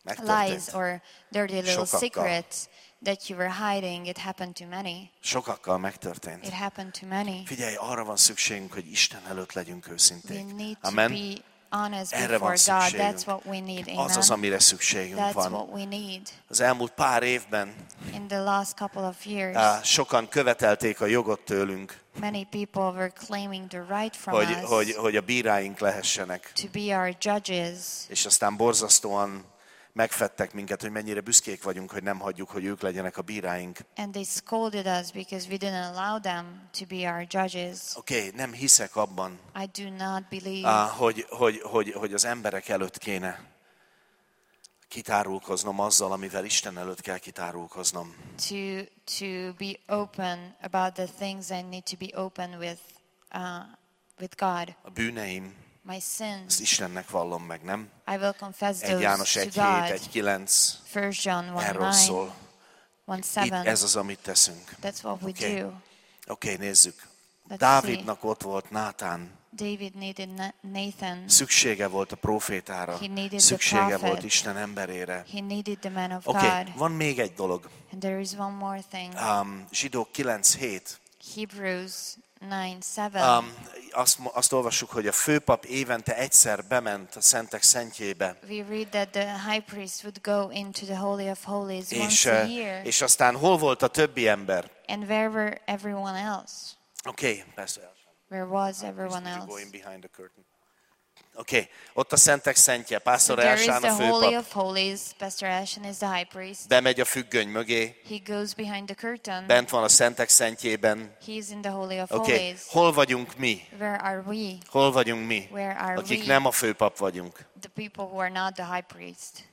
lies or dirty little Sokakkal. secrets that you were hiding, it happened to many. Sokakkal megtörtént. It happened to many. Figyelj, arra van szükségünk, hogy Isten előtt legyünk We őszinték. need to Amen. be honest Erre van before God. szükségünk. That's what we need. Az az, Amen. amire szükségünk That's van. what we need. Az elmúlt pár évben In the last couple of years, á, sokan követelték a jogot tőlünk, many people were claiming the right from hogy, us hogy, hogy a bíráink lehessenek. to be our judges. És aztán borzasztóan megfedtek minket, hogy mennyire büszkék vagyunk, hogy nem hagyjuk, hogy ők legyenek a bíráink. And they scolded us because we didn't allow them to be our judges. Oké, okay, nem hiszek abban, I do not believe á, hogy, hogy, hogy, hogy az emberek előtt kéne kitárulkoznom azzal, amivel Isten előtt kell kitárulkoznom. to to be open about the things I need to be open with uh, with God. A bűneim, My ezt sins, Istennek vallom meg, nem? I will confess egy János those egy to hét, God. egy kilenc, First John one erről nine, szól. one Itt seven. ez az, amit teszünk. That's what we Oké. do. Oké, okay, nézzük. Let's Dávidnak ott volt Nátán. David needed Na- Nathan. Szüksége volt a profétára. He needed the Szüksége prophet. volt Isten emberére. He needed the man of Oké, okay, God. van még egy dolog. And there is one more thing. Um, Zsidók kilenc hét. Hebrews nine seven. Um, azt, azt olvassuk, hogy a főpap évente egyszer bement a szentek szentjébe. We read that the high priest would go into the Holy of Holies És, once a uh, year. és aztán hol volt a többi ember? And where were everyone else? Oké, okay, persze. Where was everyone You else? going behind the curtain. Oké, okay. Ott a szentek szentje, So Pásztor there is Elsán the a Holy főpap, of Holies. Pastor Ashen is the high priest. bemegy a függöny mögé, He goes behind the curtain. bent van a szentek szentjében. He is in the Holy of Oké, okay. Holies. Hol vagyunk mi? Where are we? Hol vagyunk mi? Where are Akik we? nem a főpap vagyunk. The people who are not the high priest.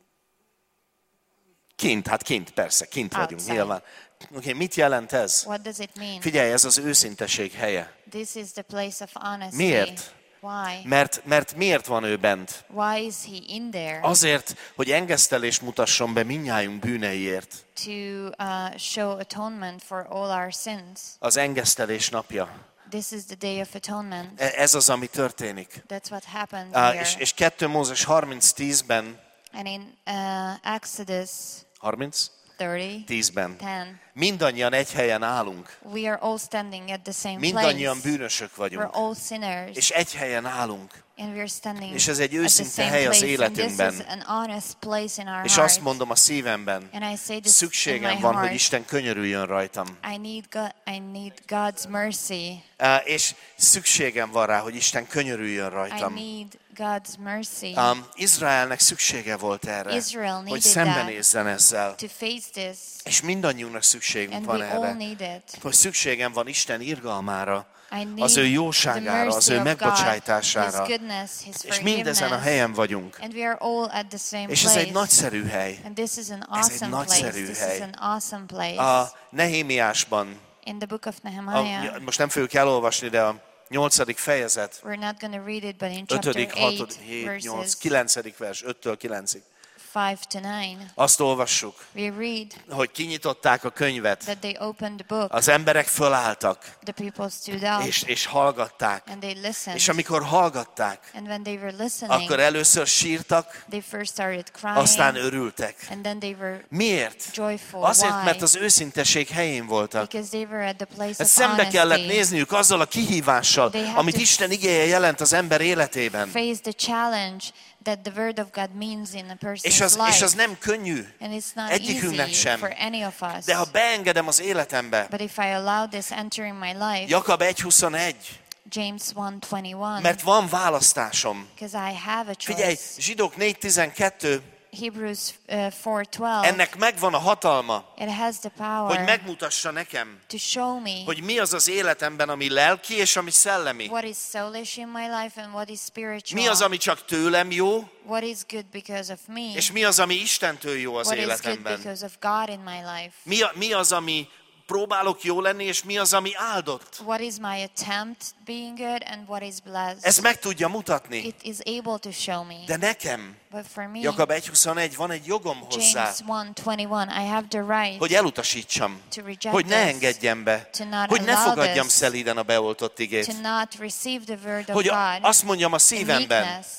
Kint, hát kint, persze, kint vagyunk, Outside. nyilván. Oké, okay, mit jelent ez? What does it mean? Figyelj, ez az őszinteség helye. This is the place of honesty. Miért? Why? Mert, mert miért van ő bent? Why is he in there? Azért, hogy engesztelést mutasson be mindnyájunk bűneiért. To uh, show atonement for all our sins. Az engesztelés napja. This is the day of atonement. E- Ez az, ami történik. That's what happened Á, here. és, és kettő Mózes harminc tízben, And in uh, Exodus harminc thirty, tízben, ten, mindannyian egy helyen állunk. we are all standing at the same Mindannyian place. bűnösök We're vagyunk. all sinners. És egy helyen állunk. And we're standing És ez egy at the őszinte same hely az place. And this életünkben. is an honest place in our És heart. azt mondom a szívemben, And I say this in szükségem my van, heart. hogy Isten könyörüljön rajtam. I need God, I need God's mercy. Á, És szükségem van rá, hogy Isten könyörüljön I rajtam. need God's mercy. Um, Izraelnek szüksége volt erre, Israel hogy needed szembenézzen ezzel. to face this. És mindannyiunknak szükségünk And van we all erre, need it. hogy szükségem van Isten irgalmára, I need az ő the jóságára, az mercy ő of God, megbocsájtására. His goodness, His És mindezen a forgiveness. helyen vagyunk. And we are all at the same És ez place. egy nagyszerű hely. And this is an Ez egy awesome place. nagyszerű This hely. is an awesome place. A Nehémiásban, In the book of a, Nehemiah, most nem fogjuk elolvasni, de a nyolcadik fejezet, we're not going to read it, but in chapter ötödik, eight, hatodik, hét, nyolc, verses kilencedik vers, öttől kilencig. five to nine, Azt olvassuk, we read hogy kinyitották a könyvet, that they opened the book. az emberek fölálltak, The people stood up és, és hallgatták. and they listened. És amikor hallgatták, And when they were listening, akkor először sírtak, they first started crying. aztán örültek. And then they were Miért? joyful. Azért, Why? mert az őszinteség helyén voltak. Because they were at the place Ezt of szembe honesty. kellett nézniük azzal a kihívással, They had amit to Isten igéje jelent az ember életében. Face the challenge that the word of God means in a person's És az, life. és az nem könnyű, And it's not egyikünknek easy sem. for any of us. De ha beengedem az életembe, But if I allow this enter in my life, Jakab egy huszonegy, James one twenty-one, mert van választásom. because I have a Figyelj, choice. Zsidók négy tizenkettő, Hebrews uh, four twelve, ennek megvan a hatalma, it has the power hogy megmutassa nekem, to show me hogy mi az az életemben, ami lelki és ami szellemi. what is soulish in my life and what is spiritual. Mi az, ami csak tőlem jó, What is good because of me. és mi az, ami Istentől jó az What is good életemben. because of God in my life. Mi, a, mi az, ami próbálok jó lenni, és mi az, ami áldott. What is my attempt being good and what is blessed. Ez meg tudja mutatni. It is able to show me. De nekem, But for me, Jakab egy huszonegy, van egy jogom hozzá, James one twenty-one, I have the right hogy elutasítsam, to reject hogy ne this, engedjem be, to not hogy ne allow fogadjam this, szelíden a beoltott to igét, not receive the word of hogy God azt mondjam a in szívemben, meekness.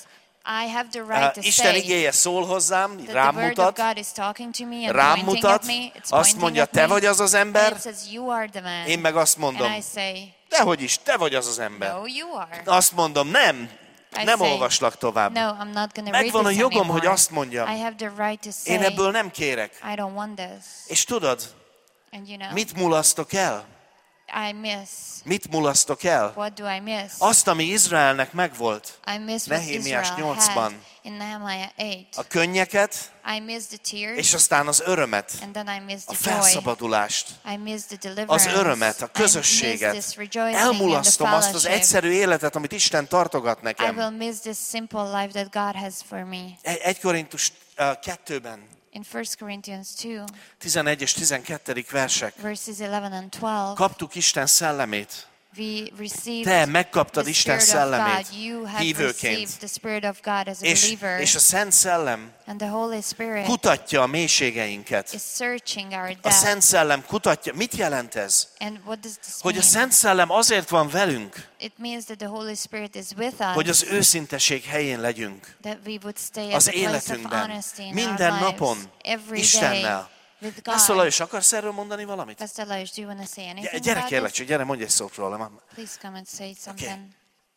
I have the right to Uh, Isten say igéje szól hozzám, that rám the word of mutat, God is talking to me and rám pointing mutat, at me. It's azt pointing mondja, at te me. vagy az az ember, And it says, you are the man. én meg azt mondom, And I say, dehogy is, te vagy az az ember. no, you are. Azt mondom, nem, I nem say, olvaslak tovább. No, I'm not going to read Megvan a this jogom, anymore. hogy azt mondjam. I have the right to say, Én ebből nem kérek. I don't want this. És tudod, And you know, mit mulasztok el? I miss. Mit mulasztok el? What do I miss? Azt, ami Izraelnek megvolt. I miss what Nehémiás Israel had nyolcban. in Nehemiah eight. A könnyeket, I miss the tears, és aztán az örömet, and then I miss a the joy. felszabadulást, I miss the deliverance. az örömet, a I miss közösséget. this rejoicing Elmulasztom and the azt az fellowship. egyszerű életet, amit Isten tartogat I nekem. will miss this simple life that God has for me. egy Korintus uh, kettőben, In First Corinthians two, tizenegy és tizenkettedik versek. verses eleven and twelve, Kaptuk Isten szellemét. we received Te megkaptad the Isten Spirit of szellemét God. You have hívőként. received the Spirit of God as a És, believer. és a Szent Szellem And the Holy Spirit kutatja a mélységeinket. is searching our A depth. Szent Szellem kutatja. Mit jelent ez? And what does this Hogy a mean? Szent Szellem azért van velünk, It means that the Holy Spirit is with us, hogy az őszinteség helyén legyünk. that we would stay at Az the place of életünkben, honesty in minden our napon, lives, every Istennel. day with God. László Lajos, akarsz erről mondani valamit? Pastor Lajos, do you want to say anything Gyere, gyere about kérlek, this? csak gyere, mondj egy szót róla. Please come and say something.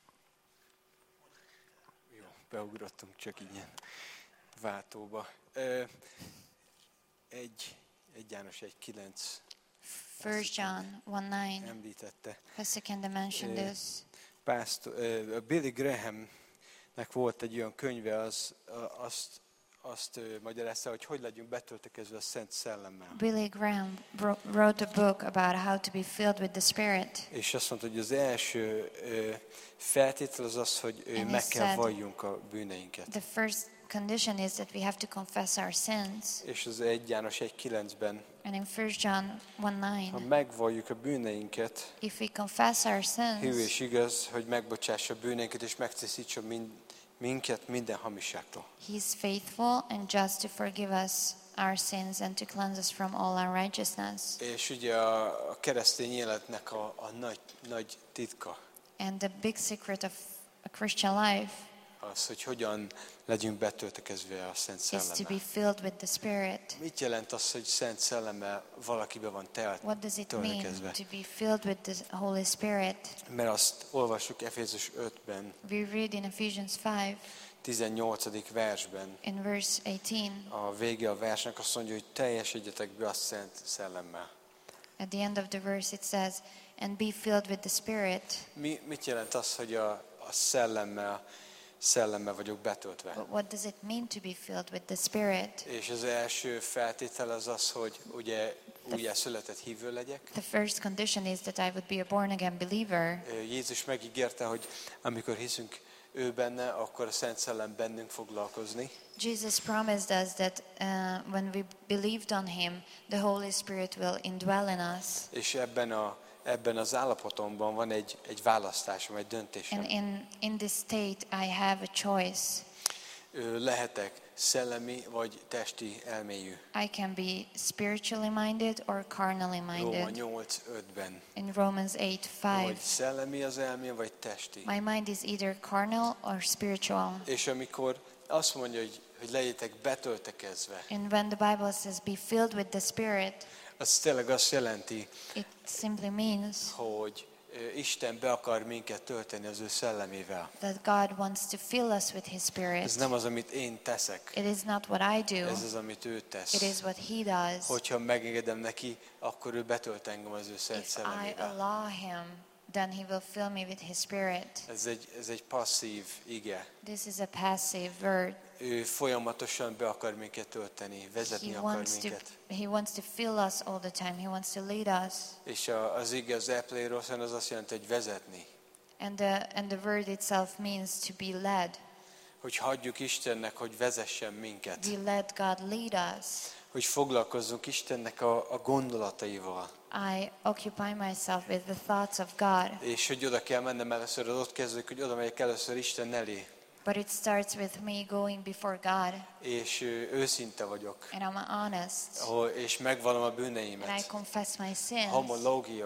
Jó, beugrottunk csak ilyen váltóba. Ö, egy, egy János egy kilenc First John one nine. említette. Pastor Kenda mentioned Eh, this. Pásztor, ö, Billy Grahamnek volt egy olyan könyve, az, a- azt, azt ö, magyarázta, hogy hogy legyünk betöltekezve a Szent Szellemmel. Billy Graham wro- wrote a book about how to be filled with the Spirit. És azt mondta, hogy az első ö, feltétel az az, hogy ö, And he meg kell said- valljunk a bűneinket. The first condition is that we have to confess our sins. És az egy János egy kilencben, And in First John one ha nine, megvalljuk a bűneinket, if we confess our hű sins, és igaz, hogy megbocsássa a bűneinket, és megtisztítsa mind, minket minden hamiságtól. He is faithful and just to forgive us our sins and to cleanse us from all unrighteousness. És ugye a, a keresztény életnek a, a nagy, nagy titka And the big secret of a Christian life az, hogy hogyan legyünk betöltekezve a Szent is to be Szellemmel. filled with the Spirit. Mit jelent az, hogy Szent Szellemmel valakibe van telt, What does it mean töltekezve? to be filled with the Holy Spirit? Mert azt olvassuk Efézus ötben, We read in Ephesians five, tizennyolcadik versben, in verse eighteen, a vége a versnek azt mondja, hogy teljesedjetek be a Szent Szellemmel. at the end of the verse it says, and be filled with the Spirit. Mi, mit jelent az, hogy a, a szellemmel, szellemmel vagyok betöltve? But what does it mean to be filled with the Spirit? És az első feltétel az az, hogy ugye újjászületett hívő legyek. The first condition is that I would be a born again believer. Jézus megígérte, hogy amikor hiszünk ő benne, akkor a Szent Szellem bennünk foglalkozni. Jesus promised us that uh, when we believed on Him, the Holy Spirit will indwell in us. És ebben, a, ebben az állapotomban van egy, egy választásom, egy döntésem. And in, in this state, I have a choice. Ö, Lehetek szellemi vagy testi elmélyű. I can be spiritually minded or carnally Róma minded. nyolc ötben. In Romans eight Vagy five, szellemi az elmém, vagy testi. my mind is either carnal or spiritual. És amikor azt mondja, hogy, hogy legyétek betöltekezve, And when the Bible says be filled with the Spirit, az tényleg azt jelenti, it simply means hogy ö, Isten be akar minket tölteni az ő szellemével. that God wants to fill us with His Ez Spirit. nem az, amit én teszek, It is not what I do, ez az, amit ő tesz. it is what He does. Hogyha megengedem neki, akkor ő betölt engem az ő szent If I szellemével. allow Him, then He will fill me with His Spirit. Ez egy, ez egy passzív ige. This is a passive word. Ő folyamatosan be akar minket tölteni, vezetni He akar wants to, minket. he wants to fill us all the time. He wants to lead us. És a, az ige az epléroszon az azt jelenti, hogy vezetni. And the, and the word itself means to be led. Hogy hagyjuk Istennek, hogy vezessen minket. We let God lead us. Hogy foglalkozzunk Istennek a, a gondolataival. I occupy myself with the thoughts of God. És hogy oda kell mennem először, az ott kezdődik, hogy oda megyek először Isten elé. But it starts with me going before God, És ő, őszinte vagyok. and I'm honest, Ahol, és megvallom a and I bűneimet. confess my sins. Homológió.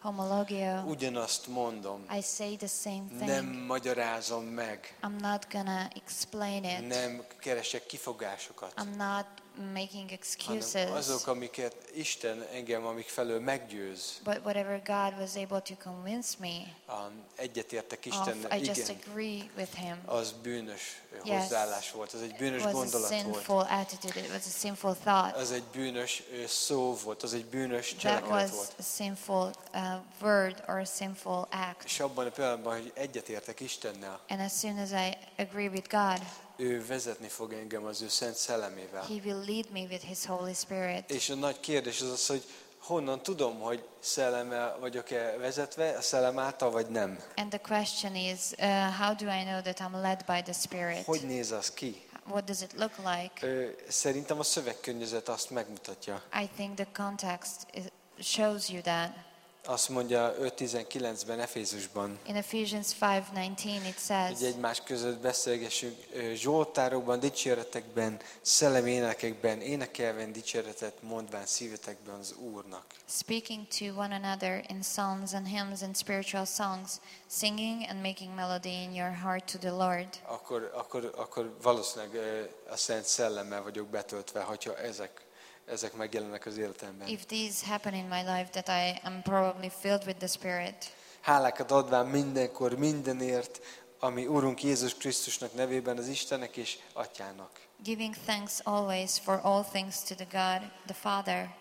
Homologio. Ugyanazt mondom, I say the same nem thing. magyarázom meg, I'm not gonna explain it. nem keresek kifogásokat, I'm not making hanem excuses. azok, amiket Isten engem, amik felől meggyőz, But whatever God was able to convince me um, egyetértek of, Istennel, I just igen, agree with Him. az bűnös Yes. hozzáállás volt, az egy It bűnös was a gondolat volt, sinful attitude. It was a sinful thought. az egy bűnös ö, szó volt, az egy bűnös That cselekedet was volt. a sinful uh, word or a sinful act. És abban a pillanatban, hogy egyetértek Istennel, And as soon as I agree with God, ő vezetni fog engem az ő szent szellemével. He will lead me with His Holy Spirit. És a nagy kérdés az az, hogy honnan tudom, hogy szellemmel vagyok-e vezetve, a szellem által, vagy nem? And the question is, uh, how do I know that I'm led by the Spirit? Hogy néz az ki? What does it look like? Ö, Szerintem a szövegkörnyezet azt megmutatja. I think the context is, shows you that. Azt mondja öt tizenkilencben, Efézusban, In Ephesians five nineteen it says, hogy egymás között beszélgessünk ö, zsoltárokban, dicséretekben, szellemi énekekben, énekelven dicséretet mondván szívetekben az Úrnak. speaking to one another in psalms and hymns and spiritual songs, singing and making melody in your heart to the Lord. Akkor, akkor, akkor valószínűleg ö, a Szent Szellemmel vagyok betöltve, hogyha ezek, ezek megjelennek az életemben. If these happen in my life, that I am probably filled with the Spirit. Hálákat adván mindenkor, mindenért, ami Urunk Jézus Krisztusnak nevében az Istennek és Atyának. Giving thanks always for all things to the God, the Father.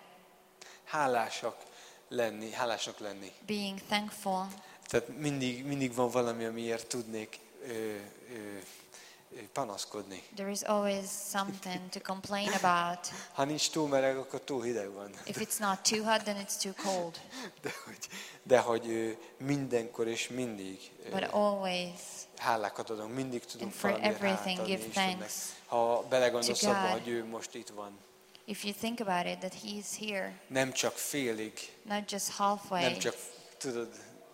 Hálásak lenni, hálásnak lenni. Being thankful. Tehát mindig, mindig van valami, amiért tudnék ö, ö, ö, panaszkodni. There is always something to complain about. Ha nincs túl meleg, akkor túl hideg van. If it's not too hot, then it's too cold. De hogy, de hogy ö, mindenkor és mindig ö, But always, hálákat adunk, mindig tudunk And for valamiért everything hálát adni give Istennek. thanks Ha belegondolsz to abba, God. hogy ő most itt van. if you think about it, that He is here, Nem csak félig, not just halfway, nem csak, tudod,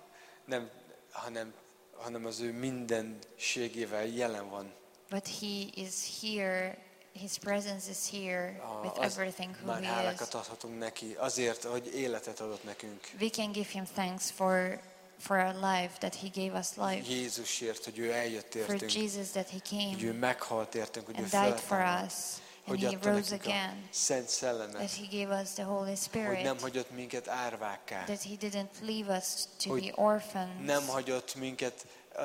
nem, hanem, hanem az ő mindenségével jelen van. but He is here. His presence is here with Az, everything who már He is. hálákat adhatunk neki azért, hogy életet adott nekünk. We can give Him thanks for for our life, that He gave us life, Jézusért, hogy ő eljött for értünk, Jesus that He hogy ő came meghalt értünk, hogy ő and died for feltámadt, us, hogy and He adta rose nekünk a again, Szent Szellemet, that He gave us the Holy hogy Spirit, nem hagyott minket árvákká, that He didn't leave us to Hogy be orphans, nem hagyott minket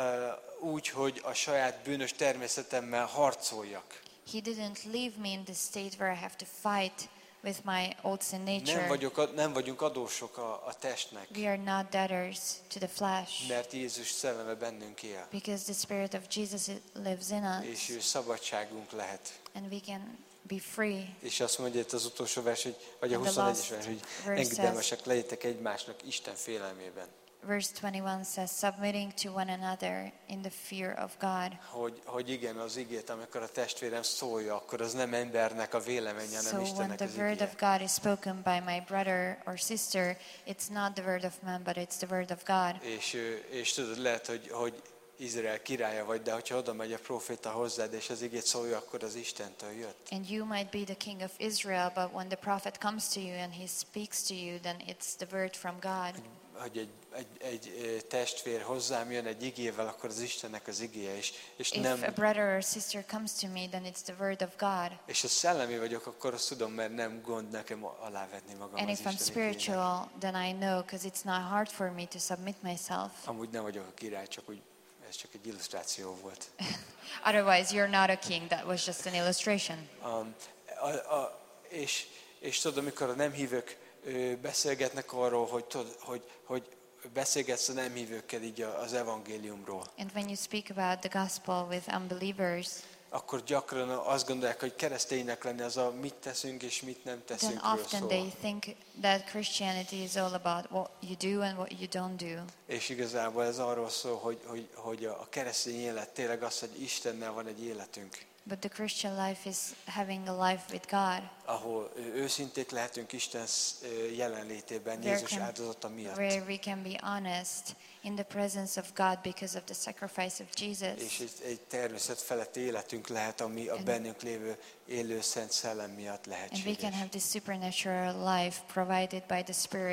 uh, úgy, hogy a saját bűnös természetemmel harcoljak. He didn't leave me in this state where I have to fight with my old sin Nem, nature. vagyok, nem vagyunk adósok a, a testnek, We are not debtors to the flesh, mert Jézus szelleme bennünk él, because the Spirit of Jesus lives in és us, ő szabadságunk lehet. and we can be free. És azt mondja itt az utolsó vers, hogy, vagy a And the huszonegyes last vers, hogy verse engedelmesek legyetek egymásnak Isten félelmében. Verse twenty-one says, submitting to one another in the fear of God. Hogy, hogy igen, az igét, amikor a testvérem szólja, akkor az nem embernek a véleménye, So hanem when Istennek the az word igéje. of God is spoken by my brother or sister, it's not the word of man, but it's the word of God. És, ő- és tudod, lehet, hogy, hogy Izrael királya vagy, de hogyha oda megy a proféta hozzád, és az igét szólja, akkor az Istentől jött. And you might be the king of Israel, but when the prophet comes to you and he speaks to you, then it's the word from God. Hogy egy, egy, egy ö, testvér hozzám jön egy igével, akkor az Istennek az igéje, és, és If nem... a brother or sister comes to me, then it's the word of God. És ha szellemi vagyok, akkor azt tudom, mert nem gond nekem alávetni magam And az if I'm Isten igénynek. spiritual, then I know, because it's not hard for me to submit myself. Amúgy nem vagyok a király, csak úgy, ez csak egy illusztráció volt. Otherwise, you're not a king. That was just an illustration. Um, a, a, és, és tudod, amikor a nem hívők ö, beszélgetnek arról, hogy, tudod, hogy, hogy beszélgetsz a nem hívőkkel így a- az evangéliumról, And when you speak about the gospel with unbelievers, akkor gyakran azt gondolják, hogy kereszténynek lenni az a mit teszünk és mit nem then teszünk often szól. they think that Christianity is all about what you do and what you don't do. És igazából ez arról szól, hogy, hogy, hogy a keresztény élet tényleg az, hogy Istennel van egy életünk, But the Christian life is having a life with God, ahol őszinték lehetünk Isten jelenlétében, There Jézus can- áldozata miatt. where we can be honest in the presence of God because of the sacrifice of És Jesus. egy, egy természet feletti életünk lehet, ami a And- bennünk lévő élő szent szellem miatt And we lehetséges. can have this supernatural life provided by the Spirit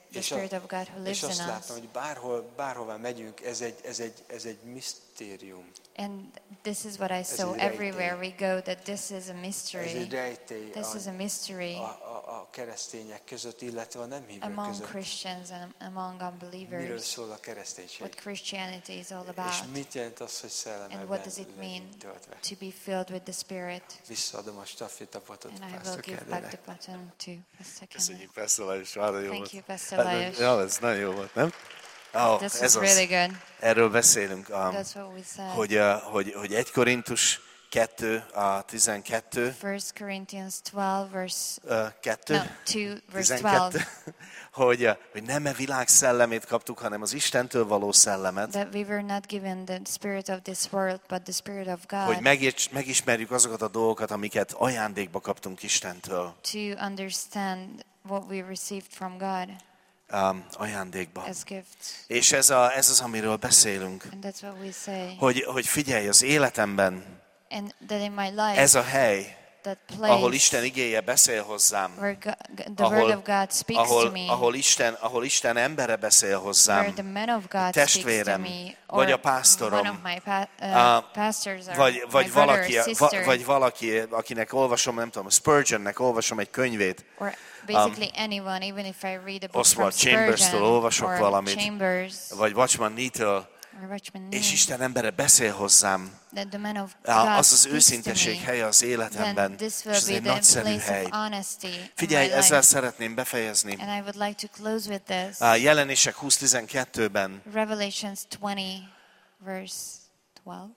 the És, Spirit a, of God who lives és azt in us. látom, hogy bárhol, bárhová megyünk, ez egy, ez egy, ez egy misztérium. And this is what I saw egy rejtély. everywhere we go, that this is a Ez egy mystery. rejtély This is a mystery a, a, a keresztények között, illetve a nem hívők among között. Christians and among Miről unbelievers. szól a kereszténység? What Christianity is all És about. mit jelent az, hogy And what szellemben does it mean legyünk töltve? to be filled with the Spirit? Visszaadom a stafétabotot And I will Pastor give back the Kennedynek. button to Pastor Kenneth. Köszönjük, Pastor Lajos, arra jó Thank volt. you, Pastor Hát, Lajos. jó, ez nagyon jó volt, nem? Oh, This ez was az. really good. Erről beszélünk, um, That's what we said. hogy, uh, hogy, hogy egy Korintus kettő, a tizenkettő, First Corinthians twelve, verse uh, kettő, no, two, verse tizenkettő, twelve. hogy, uh, hogy nem a világ szellemét kaptuk, hanem az Istentől való szellemet, That we were not given the spirit of this world, but the Spirit of hogy God, megérts, megismerjük azokat a dolgokat, amiket ajándékba kaptunk Istentől, to understand what we received from God um, ajándékba. as gifts. És ez, a, ez az, amiről beszélünk, And that's what we say. hogy, hogy figyelj, az életemben And that in my life, ez a hely, that place ahol Isten igéje beszél hozzám, where God, the Word ahol, of God speaks to ahol, me, ahol, Isten, ahol Isten embere beszél where hozzám, the man of God speaks to testvérem, me, vagy a or pásztorom, one of my pa- uh, uh, pastors, or vagy, my vagy, brother valaki, or va, sister, vagy valaki, akinek olvasom, nem tudom, Spurgeonnek olvasom egy könyvét, or basically anyone, even if I read a book Oswald from Chambers-től Spurgeon, olvasok or valamit, Chambers, vagy Watchman Nee-től, or Watchman és Nee, Isten embere beszél hozzám, that the man of Á, God az az speaks to őszinteség me, helye az életemben, then this és will ez be egy the nagyszerű place hely. of honesty in Figyelj, my ezzel life. szeretném befejezni. And I would like to close with this. A Jelenések húsz tizenkettőben Revelations twenty, verse twelve.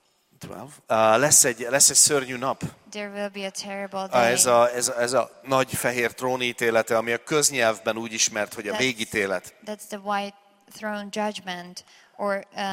Uh, lesz, egy, lesz egy szörnyű nap. There will be a terrible Uh, day. ez, a, ez, a, ez a nagy fehér trónítélete, ami a köznyelvben úgy ismert, hogy a That's- végítélet. That's the white throne judgment, or uh,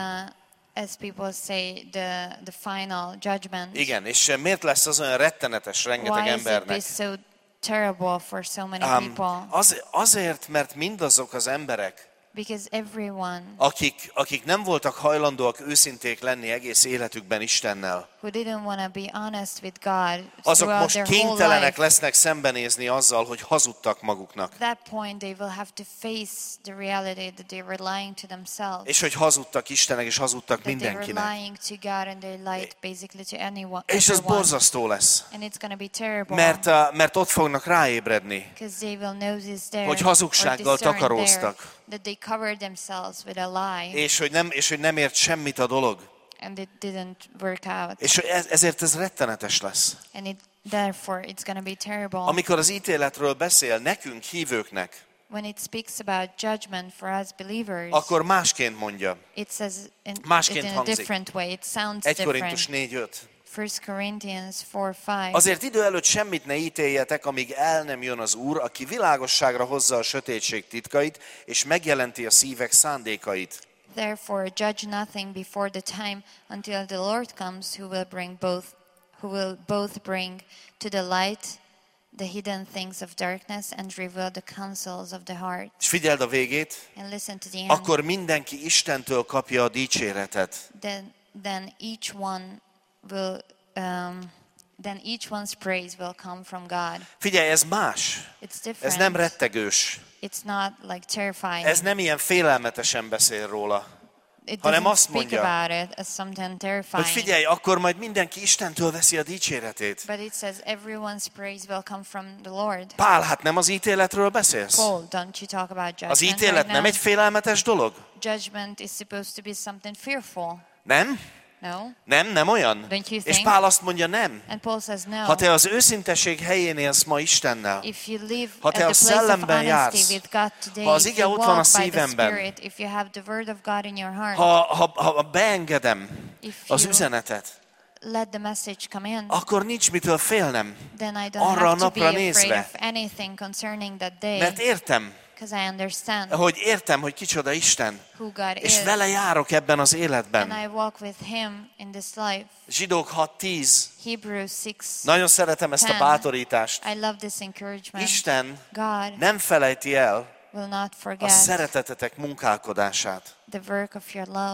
as people say, the the final judgment. Igen, és uh, miért lesz az olyan rettenetes rengeteg Why is it embernek? be so terrible for so many Um, people? az, azért, mert mindazok az emberek, Because everyone akik, akik nem voltak hajlandóak őszinték lenni egész életükben Istennel, who didn't want to be honest with God azok throughout most their whole kénytelenek life, lesznek szembenézni azzal, hogy hazudtak maguknak. at that point they will have to face the reality that they were lying to themselves. És hogy hazudtak Istennek, és hazudtak That they were mindenkinek. lying to God and they lied basically to anyone. És ez everyone. borzasztó lesz. And it's going to be terrible. Mert, uh, mert ott fognak ráébredni, Because they will notice there, hogy or hazugsággal discern takaróztak. there, that they covered themselves with a lie, és hogy nem, és hogy nem ért semmit a dolog. and it didn't work out. És hogy ez, ezért ez rettenetes lesz. And it, therefore, it's going to be terrible. Amikor az ítéletről beszél nekünk, hívőknek, When it speaks about judgment for us believers, akkor másként mondja. it says in, Másként it in a hangzik. different way. It sounds egy Korintus different. négy öt. First Corinthians four five. Azért idő előtt semmit ne ítéljetek, amíg el nem jön az Úr, aki világosságra hozza a sötétség titkait, és megjelenti a szívek szándékait. Therefore, judge nothing before the time until the Lord comes, who will bring both, who will both bring to the light the hidden things of darkness and reveal the counsels of the heart. És figyeld a végét, And listen to the end. akkor mindenki Istentől kapja a dicséretet. Then, then each one will, um, then each one's praise will come from God. Figyelj, ez más. It's different. Ez nem rettegős. It's not like terrifying. Ez nem ilyen félelmetesen beszél róla. It hanem doesn't azt speak mondja, about it as something terrifying. Hogy figyelj, akkor majd mindenki Istentől veszi a dicséretét. But it says everyone's praise will come from the Lord. Pál, hát nem az ítéletről beszélsz? Paul, don't you talk about judgment Az ítélet right nem now? egy félelmetes dolog? Judgment is supposed to be something fearful. Nem? No? Nem, nem olyan? Don't you És think? Pál azt mondja, nem. And Paul says no. Ha te az őszintesség helyén élsz ma Istennel, If you live ha at te the a place of szellemben honesty jársz, with God today, ha az if ige you ott van a walk by the szívemben, Spirit, if you have the word of God in your heart, ha, ha, ha beengedem if az you üzenetet, let the message come in, akkor nincs mitől félnem. then I don't arra a have to be napra afraid nézve. of anything concerning that day, Mert értem, because I understand hogy értem, hogy kicsoda Isten, who God és is, vele járok ebben az and életben. I walk with Him in this life. Zsidók hat tíz. Hebrews six. Nagyon szeretem ezt a ten. bátorítást. I love this encouragement. Isten God nem felejti el will not a forget szeretetetek munkálkodását. the work of your love.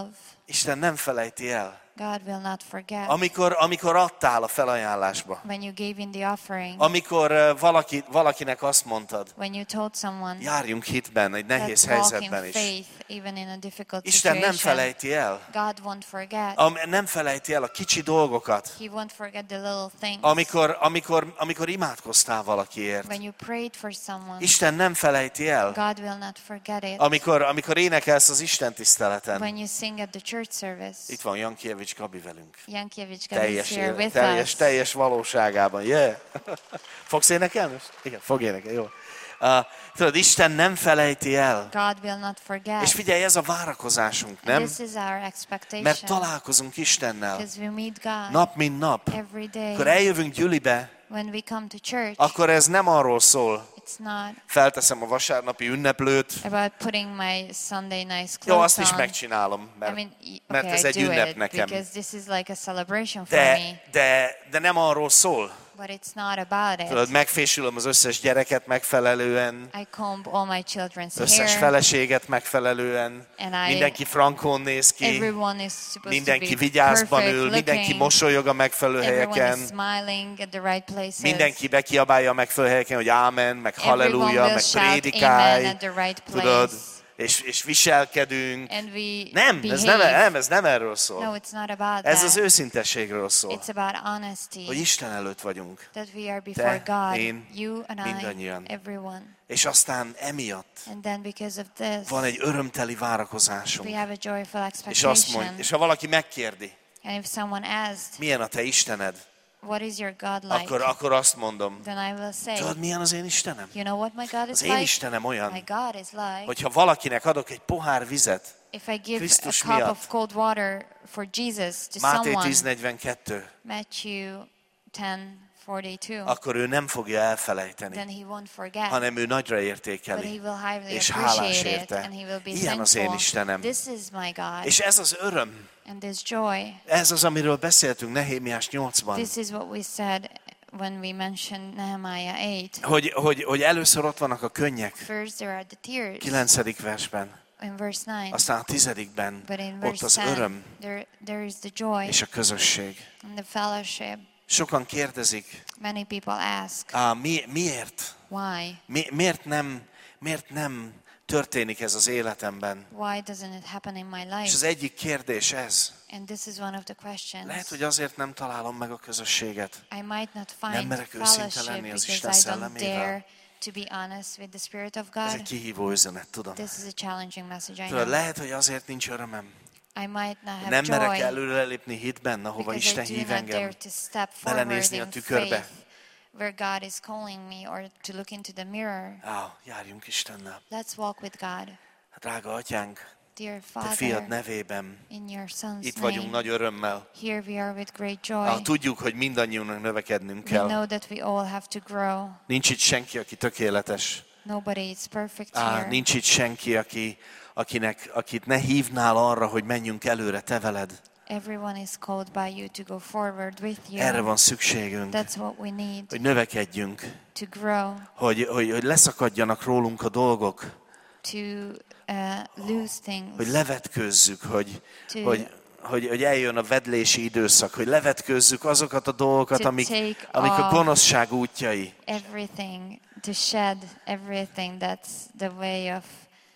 Isten nem felejti el. God will not forget. Amikor, amikor adtál a felajánlásba. When you gave in the offering. Amikor uh, valaki, valakinek azt mondtad. When you told someone. Járjunk hitben, egy nehéz Let's walk helyzetben in is. faith, even in a difficult Isten situation. nem felejti el. God won't forget. Am, nem felejti el a kicsi dolgokat. He won't forget the little things. Amikor, amikor, amikor imádkoztál valakiért. When you prayed for someone. Isten nem felejti el. God will not forget it. Amikor, amikor énekelsz az Isten tiszteleten. When you sing at the church service. Itt van Jankievics Gabi velünk. Jankiewicz Gabi is Teljes, here with teljes, us. teljes valóságában. Yeah. Fogsz énekelni most? Igen, fog énekelni, jó. Uh, tudod, Isten nem felejti el. God will not forget. És figyelj, ez a várakozásunk, nem? And this is our expectation. Mert találkozunk Istennel. Because we meet God Nap mint nap. every day. Akkor eljövünk gyülibe, When we come to church, akkor ez nem arról szól, it's not felteszem a vasárnapi ünneplőt. about putting my Sunday nice Jó, clothes azt is on. megcsinálom, I mert, mean, y- mert okay, ez I egy do ünnep it nekem. because this is like a celebration for De, me. de, de nem arról szól. But it's not about it. Tudod, megfésülöm az összes gyereket megfelelően, I comb all my children's összes hair. feleséget megfelelően, And I- mindenki frankón néz ki, Everyone is supposed mindenki to be vigyázban perfect ül, mindenki looking. mosolyog a megfelelő Everyone is helyeken, smiling at the right places. mindenki bekiabálja a megfelelő helyeken, hogy ámen, meg Everyone halleluja, will meg shout amen prédikálj, at the right tudod, place. és, és viselkedünk. And we Nem, ez nem, behave. nem, ez nem erről No, szól. it's not about Ez that. az őszintességről szól, It's about honesty. hogy Isten előtt vagyunk. That we are before God, én, you and I, mindannyian. everyone. És aztán emiatt And then because of this, van egy örömteli várakozásunk. we have a joyful És azt expectation. mondja, és ha valaki megkérdi, And if someone asked, milyen a te Istened, what is your God like? akkor, akkor azt mondom, Then I will say, tudod, milyen az én Istenem? you know what my God is Az én like? Istenem My olyan, God is like, hogyha valakinek adok egy pohár vizet, if I give Krisztus a cup miatt. of cold water for Jesus to Máté someone, tíz negyvenkettő, Matthew ten forty-two, akkor ő nem fogja elfelejteni, then he won't forget. hanem ő nagyra But he értékeli. will highly és hálás appreciate it, érte. and he will be Ilyen az én thankful. Istenem. This is my God, És ez az öröm, and this joy. ez az, amiről beszéltünk Nehémiás nyolcban, This is what we said when we mentioned Nehemiah eight. hogy, hogy, hogy először ott vannak a könnyek, First there are the tears kilencedik versben, in verse nine, aztán a tizedikben but in ott az verse ten öröm there, there is the joy és a közösség. and the fellowship. Sokan kérdezik, Many people ask, á, mi, miért? why? Mi, miért, nem, miért nem történik ez az életemben? Why doesn't it happen in my És life? az egyik kérdés ez. And this is one of the questions. Lehet, hogy azért nem találom meg a közösséget. I might not Nem find merek őszinte fellowship lenni az because Isten I don't szellemével. dare to be honest with the Spirit of Ez egy God. kihívó üzenet, tudom. This is a challenging message, I Tudod, know. lehet, hogy azért nincs örömem. I might not have Nem merek joy előrelépni hitben, ahova because Isten I do hív not dare engem. to step forward Belenézni a in tükörbe. faith where God is calling me or to look into the mirror. Á, járjunk Istennel. Let's walk with God. Drága atyánk, Dear te fiad Father, nevében in your Son's itt vagyunk name, nagy örömmel. here we are with great joy. Ah, tudjuk, hogy mindannyiunknak növekednünk We kell. know that we all have to grow. Nincs itt senki, aki tökéletes. Nobody is perfect Á, here. nincs itt senki, aki, akinek, akit ne hívnál arra, hogy menjünk előre te veled. Everyone is called by you to go forward with you. Erre van szükségünk, That's what we need hogy növekedjünk, to grow, hogy, hogy, hogy leszakadjanak rólunk a dolgok, to uh, lose things, hogy levetkőzzük, hogy, To- hogy, hogy, hogy eljön a vedlési időszak, hogy levetkőzzük azokat a dolgokat, To amik, take amik a off gonoszság útjai. everything, to shed everything that's the way of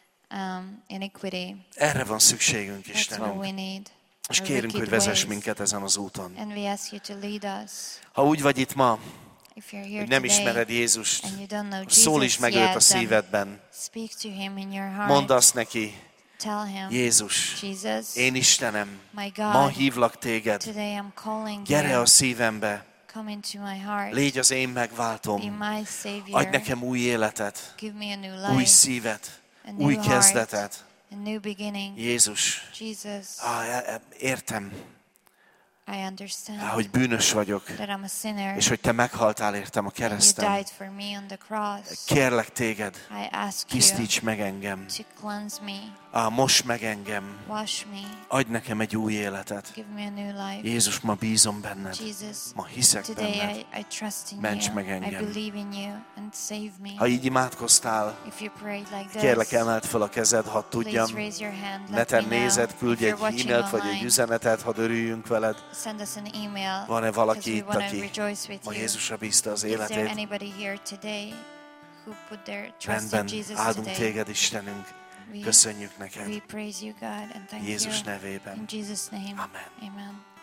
um, iniquity. Erre van szükségünk, That's what Istenünk. we need. És Our kérünk, hogy wicked vezess ways. minket ezen az úton. And we ask you to lead us. Ha úgy vagy itt ma, If you're here hogy nem today ismered Jézust, and you don't know szólítsd Jesus meg őt yet, a then szívedben. speak to him in your heart. Mondd azt neki, Tell him, Jézus, Jesus, én Istenem, my ma God, hívlak téged, today I'm calling gyere you. a szívembe, Come into my heart. légy az én Be megváltom, my Savior. adj nekem új életet, Give me a new új life, szívet, a new új heart, kezdetet. a new beginning. Jézus, Jesus, á, e- e- értem, I understand á, hogy bűnös vagyok, that I'm a sinner és hogy te meghaltál értem a and you kereszten. died for me on the cross. Kérlek téged, I ask you tisztíts meg engem. to cleanse me. Á, most meg engem. Wash me. Adj nekem egy új életet. Give me a new life. Jézus, ma bízom benned. Jesus, Ma hiszek today benned. I, I trust in Ments you. meg I engem. believe in you and save me. Ha így imádkoztál, If you prayed like this, kérlek, emeld fel a kezed, hadd tudjam. please raise your hand. Let Neten me know. nézed, küldj If you're egy watching e-mailt vagy egy online, üzenetet, hadd örüljünk veled. send us an email. Van-e valaki because we itt, wanna aki rejoice with ma you. Jézusra bízta az Is there életét? anybody here today who put their trust in Rendben, Jesus áldunk today? téged, Istenünk. We, Köszönjük we neked. praise you, God, and thank Jézus you. nevében. In Jesus' name, Amen. amen.